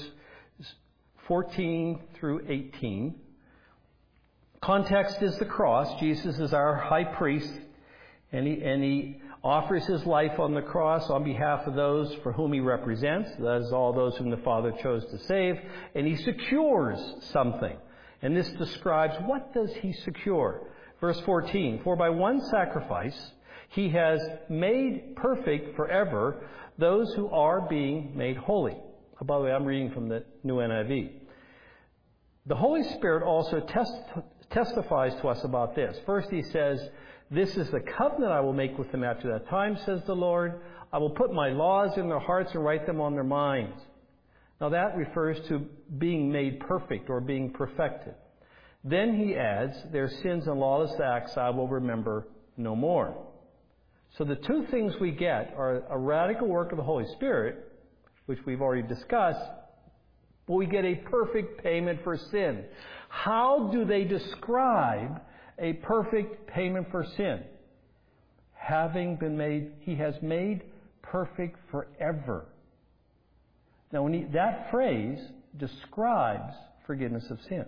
14 through 18. Context is the cross. Jesus is our high priest, and he offers his life on the cross on behalf of those for whom he represents. That is all those whom the Father chose to save. And he secures something. And this describes, what does he secure? Verse 14, for by one sacrifice he has made perfect forever those who are being made holy. Oh, by the way, I'm reading from the New NIV. The Holy Spirit also testifies to us about this. First he says, this is the covenant I will make with them after that time, says the Lord. I will put my laws in their hearts and write them on their minds. Now that refers to being made perfect or being perfected. Then he adds, their sins and lawless acts I will remember no more. So the two things we get are a radical work of the Holy Spirit, which we've already discussed, but we get a perfect payment for sin. How do they describe a perfect payment for sin? Having been made, he has made perfect forever. Now, that phrase describes forgiveness of sins.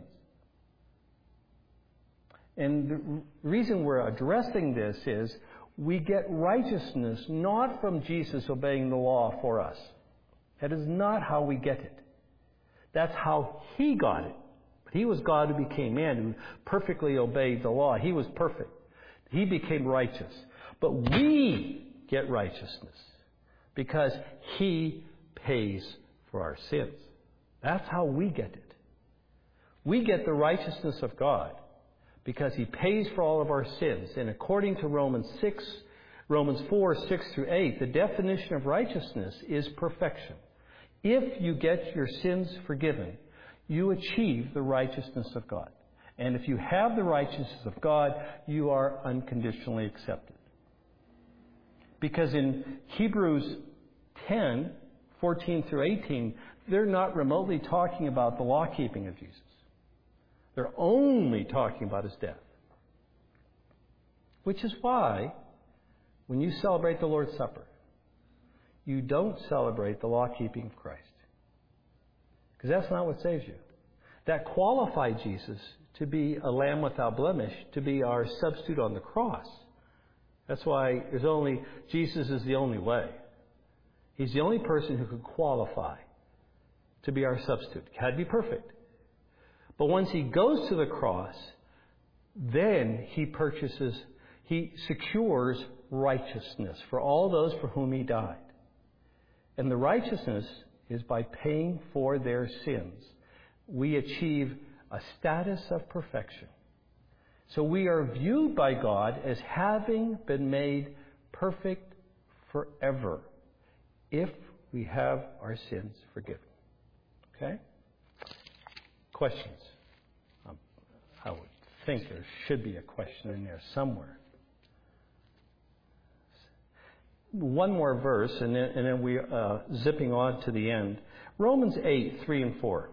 And the reason we're addressing this is we get righteousness not from Jesus obeying the law for us. That is not how we get it. That's how he got it. He was God who became man, who perfectly obeyed the law. He was perfect. He became righteous. But we get righteousness because he pays for our sins. That's how we get it. We get the righteousness of God because he pays for all of our sins. And according to Romans 4, 6 through 8, the definition of righteousness is perfection. If you get your sins forgiven, you achieve the righteousness of God. And if you have the righteousness of God, you are unconditionally accepted. Because in Hebrews 10, 14 through 18, they're not remotely talking about the law-keeping of Jesus. They're only talking about his death. Which is why, when you celebrate the Lord's Supper, you don't celebrate the law-keeping of Christ. Because that's not what saves you. That qualified Jesus to be a lamb without blemish, to be our substitute on the cross. That's why Jesus is the only way. He's the only person who could qualify to be our substitute. He had to be perfect. But once he goes to the cross, then he secures righteousness for all those for whom he died. And the righteousness is by paying for their sins. We achieve a status of perfection. So we are viewed by God as having been made perfect forever if we have our sins forgiven. Okay? Questions? I would think there should be a question in there somewhere. One more verse, and then we zipping on to the end. Romans 8, 3 and 4.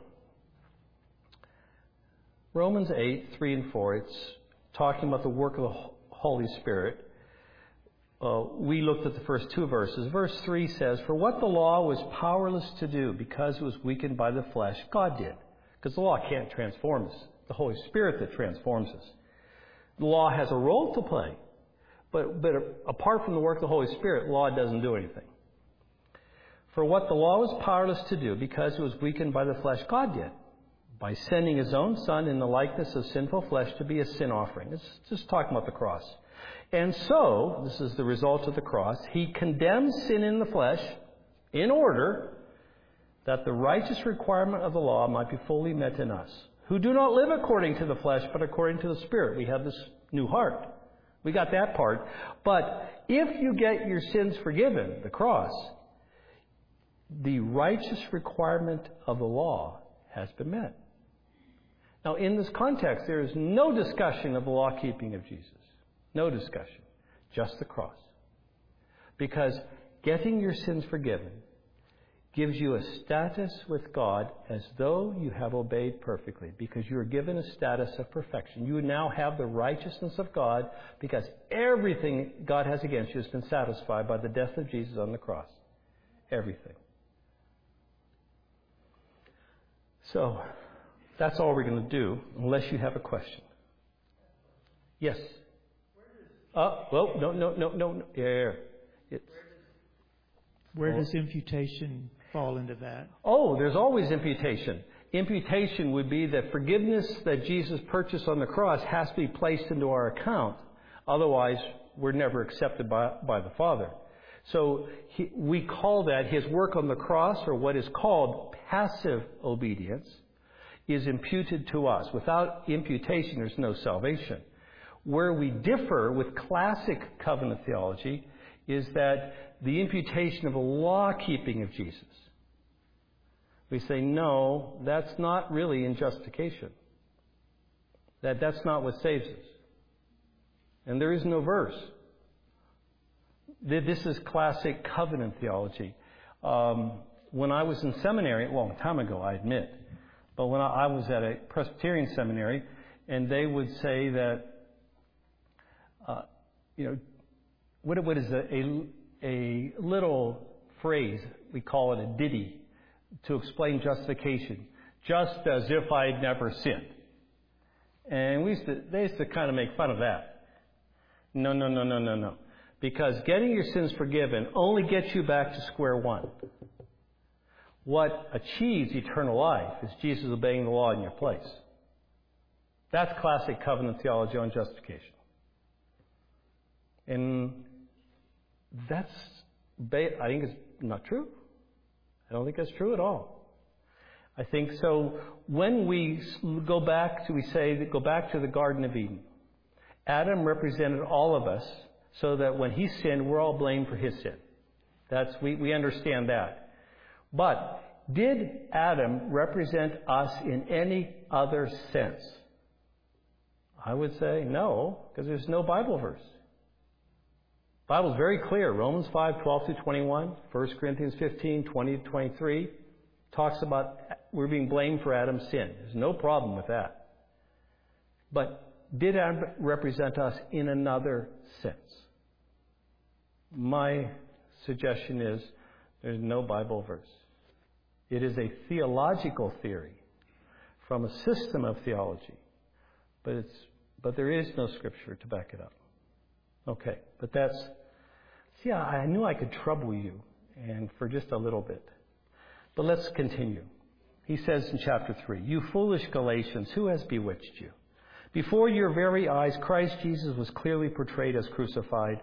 Romans 8, 3 and 4. It's talking about the work of the Holy Spirit. We looked at the first two verses. Verse 3 says, for what the law was powerless to do because it was weakened by the flesh, God did. Because the law can't transform us. It's the Holy Spirit that transforms us. The law has a role to play. But apart from the work of the Holy Spirit, law doesn't do anything. For what the law was powerless to do, because it was weakened by the flesh, God did, by sending his own Son in the likeness of sinful flesh to be a sin offering. It's just talking about the cross. And so, this is the result of the cross, he condemns sin in the flesh in order that the righteous requirement of the law might be fully met in us, who do not live according to the flesh, but according to the Spirit. We have this new heart. We got that part. But if you get your sins forgiven, the cross, the righteous requirement of the law has been met. Now, in this context, there is no discussion of the law-keeping of Jesus. No discussion. Just the cross. Because getting your sins forgiven gives you a status with God as though you have obeyed perfectly, because you are given a status of perfection. You now have the righteousness of God because everything God has against you has been satisfied by the death of Jesus on the cross. Everything. So, that's all we're going to do, unless you have a question. Yes? No. Yeah. Where does imputation fall into that? Oh, there's always imputation. Imputation would be that forgiveness that Jesus purchased on the cross has to be placed into our account. Otherwise, we're never accepted by the Father. So we call that his work on the cross, or what is called passive obedience, is imputed to us. Without imputation, there's no salvation. Where we differ with classic covenant theology is that the imputation of the law-keeping of Jesus. We say, no, that's not really in justification. That's not what saves us. And there is no verse. This is classic covenant theology. When I was in seminary, a long time ago, I admit, but when I was at a Presbyterian seminary, and they would say that, what is a little phrase, we call it a ditty, to explain justification, just as if I'd never sinned. And they used to kind of make fun of that. No. Because getting your sins forgiven only gets you back to square one. What achieves eternal life is Jesus obeying the law in your place. That's classic covenant theology on justification. And I think it's not true. I don't think that's true at all. I think so. When we go back to the Garden of Eden, Adam represented all of us, so that when he sinned, we're all blamed for his sin. We understand that. But did Adam represent us in any other sense? I would say no, because there's no Bible verse. The Bible's very clear. Romans 5:12-21, 1 Corinthians 15:20-23 talks about we're being blamed for Adam's sin. There's no problem with that. But did Adam represent us in another sense? My suggestion is there's no Bible verse. It is a theological theory from a system of theology, but there is no scripture to back it up. Okay, but I knew I could trouble you, and for just a little bit. But let's continue. He says in chapter 3, "You foolish Galatians, who has bewitched you? Before your very eyes, Christ Jesus was clearly portrayed as crucified.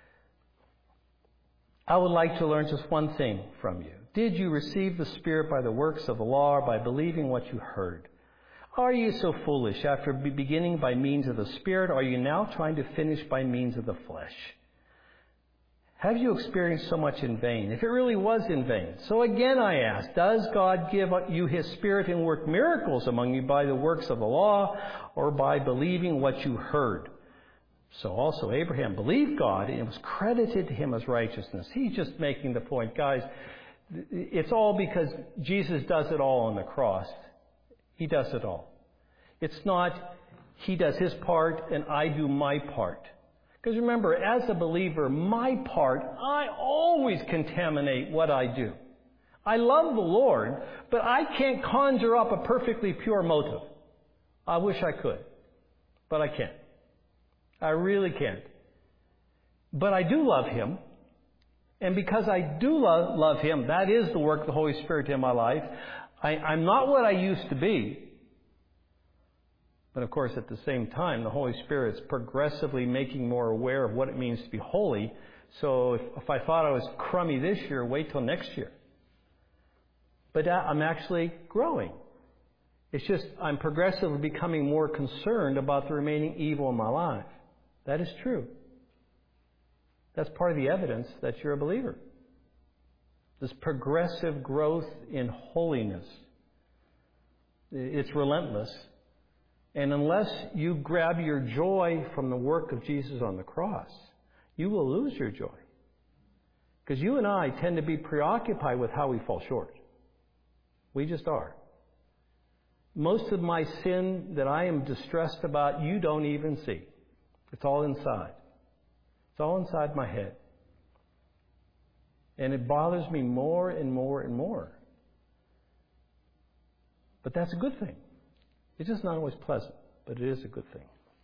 I would like to learn just one thing from you. Did you receive the Spirit by the works of the law or by believing what you heard? Are you so foolish? After beginning by means of the Spirit, are you now trying to finish by means of the flesh? Have you experienced so much in vain? If it really was in vain. So again I ask, does God give you His Spirit and work miracles among you by the works of the law or by believing what you heard? So also Abraham believed God and it was credited to him as righteousness." He's just making the point, guys, it's all because Jesus does it all on the cross. He does it all. It's not he does his part and I do my part. Because remember, as a believer, my part, I always contaminate what I do. I love the Lord, but I can't conjure up a perfectly pure motive. I wish I could, but I can't. I really can't. But I do love Him. And because I do love Him, that is the work of the Holy Spirit in my life. I'm not what I used to be. But of course, at the same time, the Holy Spirit's progressively making more aware of what it means to be holy. So if I thought I was crummy this year, wait till next year. But I'm actually growing. It's just I'm progressively becoming more concerned about the remaining evil in my life. That is true. That's part of the evidence that you're a believer. This progressive growth in holiness. It's relentless. And unless you grab your joy from the work of Jesus on the cross, you will lose your joy. Because you and I tend to be preoccupied with how we fall short. We just are. Most of my sin that I am distressed about, you don't even see. It's all inside. It's all inside my head. And it bothers me more and more and more. But that's a good thing. It's just not always pleasant, but it is a good thing.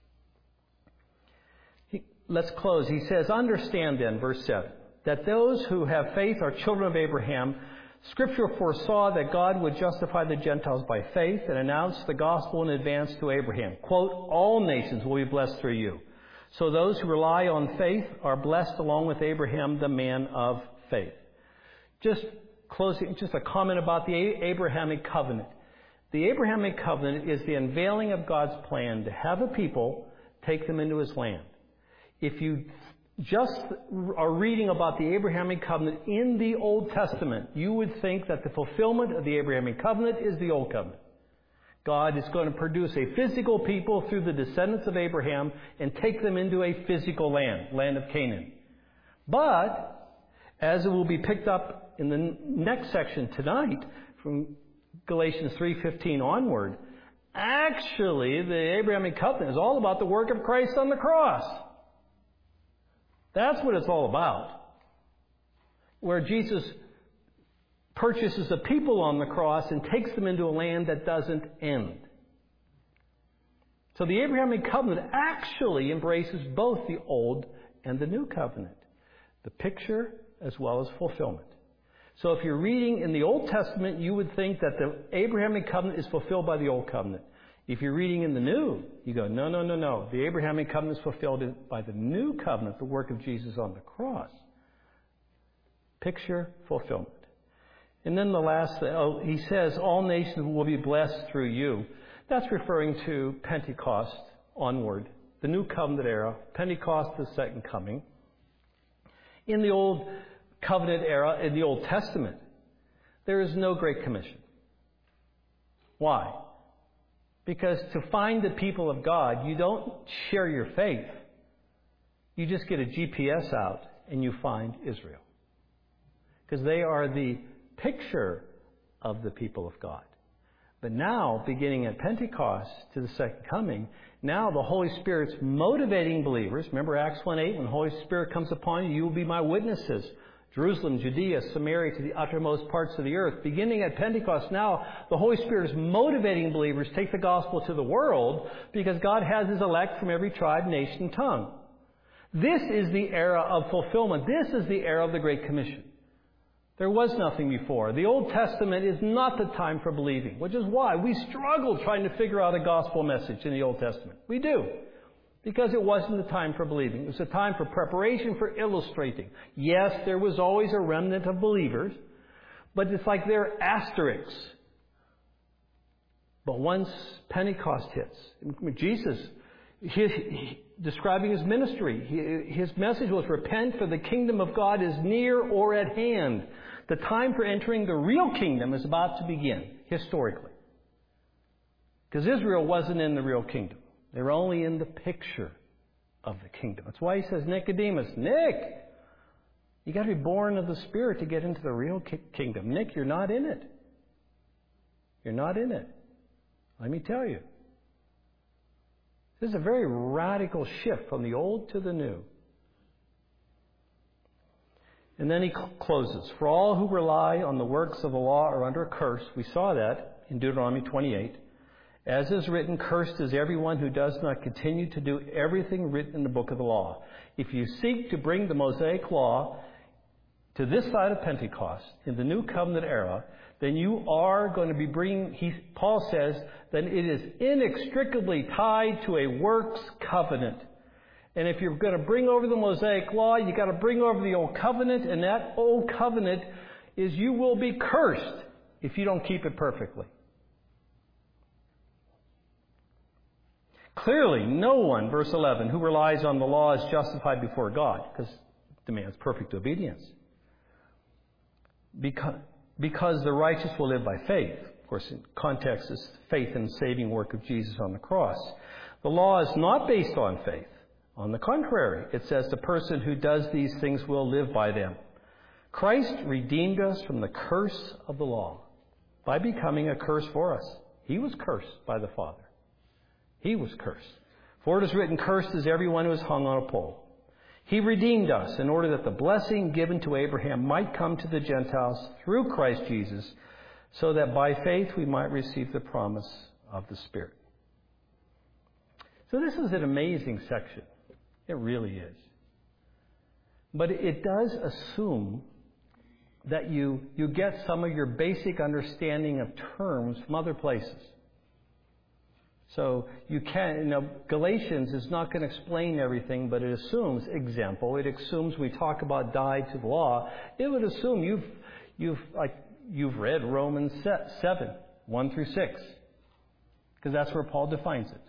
Let's close. He says, understand then, verse 7, that those who have faith are children of Abraham. Scripture foresaw that God would justify the Gentiles by faith and announce the gospel in advance to Abraham. Quote, all nations will be blessed through you. So those who rely on faith are blessed along with Abraham, the man of faith. Just closing, just a comment about the Abrahamic covenant. The Abrahamic covenant is the unveiling of God's plan to have a people take them into his land. If you just are reading about the Abrahamic covenant in the Old Testament, you would think that the fulfillment of the Abrahamic covenant is the Old Covenant. God is going to produce a physical people through the descendants of Abraham and take them into a physical land of Canaan. But, as it will be picked up in the next section tonight, from Galatians 3:15 onward, actually the Abrahamic covenant is all about the work of Christ on the cross. That's what it's all about. Where Jesus purchases a people on the cross and takes them into a land that doesn't end. So the Abrahamic covenant actually embraces both the Old and the New Covenant. The picture as well as fulfillment. So if you're reading in the Old Testament, you would think that the Abrahamic covenant is fulfilled by the Old Covenant. If you're reading in the New, you go, no. The Abrahamic covenant is fulfilled by the New Covenant, the work of Jesus on the cross. Picture, fulfillment. And then the last thing, he says, all nations will be blessed through you. That's referring to Pentecost onward, the New Covenant era, Pentecost, the second coming. In the Old Covenant era, in the Old Testament, there is no Great Commission. Why? Because to find the people of God, you don't share your faith. You just get a GPS out and you find Israel. Because they are the picture of the people of God. But now, beginning at Pentecost to the second coming, now the Holy Spirit's motivating believers. Remember Acts 1:8, when the Holy Spirit comes upon you, you will be my witnesses. Jerusalem, Judea, Samaria, to the uttermost parts of the earth. Beginning at Pentecost, now the Holy Spirit is motivating believers to take the gospel to the world because God has his elect from every tribe, nation, tongue. This is the era of fulfillment. This is the era of the Great Commission. There was nothing before. The Old Testament is not the time for believing, which is why we struggle trying to figure out a gospel message in the Old Testament. We do. Because it wasn't the time for believing. It was a time for preparation, for illustrating. Yes, there was always a remnant of believers, but it's like they're asterisks. But once Pentecost hits, Jesus, describing his ministry, his message was, repent, for the kingdom of God is near or at hand. The time for entering the real kingdom is about to begin, historically. Because Israel wasn't in the real kingdom. They were only in the picture of the kingdom. That's why he says, Nicodemus, Nick, you got to be born of the Spirit to get into the real kingdom. Nick, you're not in it. You're not in it. Let me tell you. This is a very radical shift from the old to the new. And then he closes. For all who rely on the works of the law are under a curse. We saw that in Deuteronomy 28. As is written, cursed is everyone who does not continue to do everything written in the book of the law. If you seek to bring the Mosaic law to this side of Pentecost, in the New Covenant era, then you are going to be bringing, Paul says, then it is inextricably tied to a works covenant. And if you're going to bring over the Mosaic law, you've got to bring over the Old Covenant, and that Old Covenant is you will be cursed if you don't keep it perfectly. Clearly, no one, verse 11, who relies on the law is justified before God, because it demands perfect obedience. Because the righteous will live by faith. Of course, in context is faith in the saving work of Jesus on the cross. The law is not based on faith. On the contrary, it says the person who does these things will live by them. Christ redeemed us from the curse of the law by becoming a curse for us. He was cursed by the Father. He was cursed. For it is written, cursed is everyone who is hung on a pole. He redeemed us in order that the blessing given to Abraham might come to the Gentiles through Christ Jesus, so that by faith we might receive the promise of the Spirit. So this is an amazing section. It really is. But it does assume that you get some of your basic understanding of terms from other places. So Galatians is not going to explain everything, but it assumes, it assumes we talk about died to the law. It would assume you've read Romans 7, 1 through 6, because that's where Paul defines it.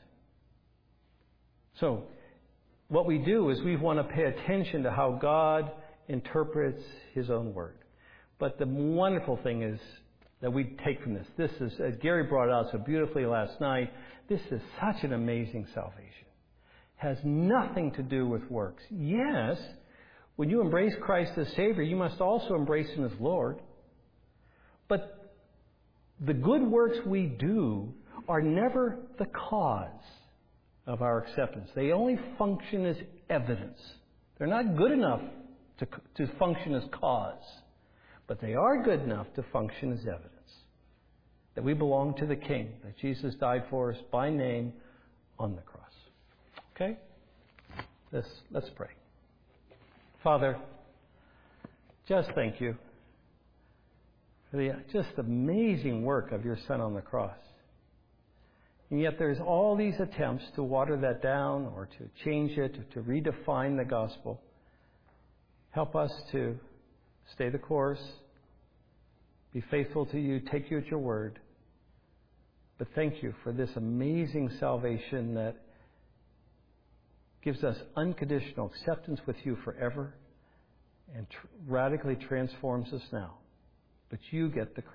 So what we do is we want to pay attention to how God interprets His own Word. But the wonderful thing is that we take from this. This is, as Gary brought it out so beautifully last night, this is such an amazing salvation. Has nothing to do with works. Yes, when you embrace Christ as Savior, you must also embrace Him as Lord. But the good works we do are never the cause of our acceptance. They only function as evidence. They're not good enough to function as cause. But they are good enough to function as evidence that we belong to the King, that Jesus died for us by name on the cross. Okay? Let's pray. Father, just thank you for the just amazing work of your Son on the cross. And yet there's all these attempts to water that down or to change it, to redefine the gospel. Help us to stay the course, be faithful to you, take you at your word. But thank you for this amazing salvation that gives us unconditional acceptance with you forever and radically transforms us now. But you get the credit.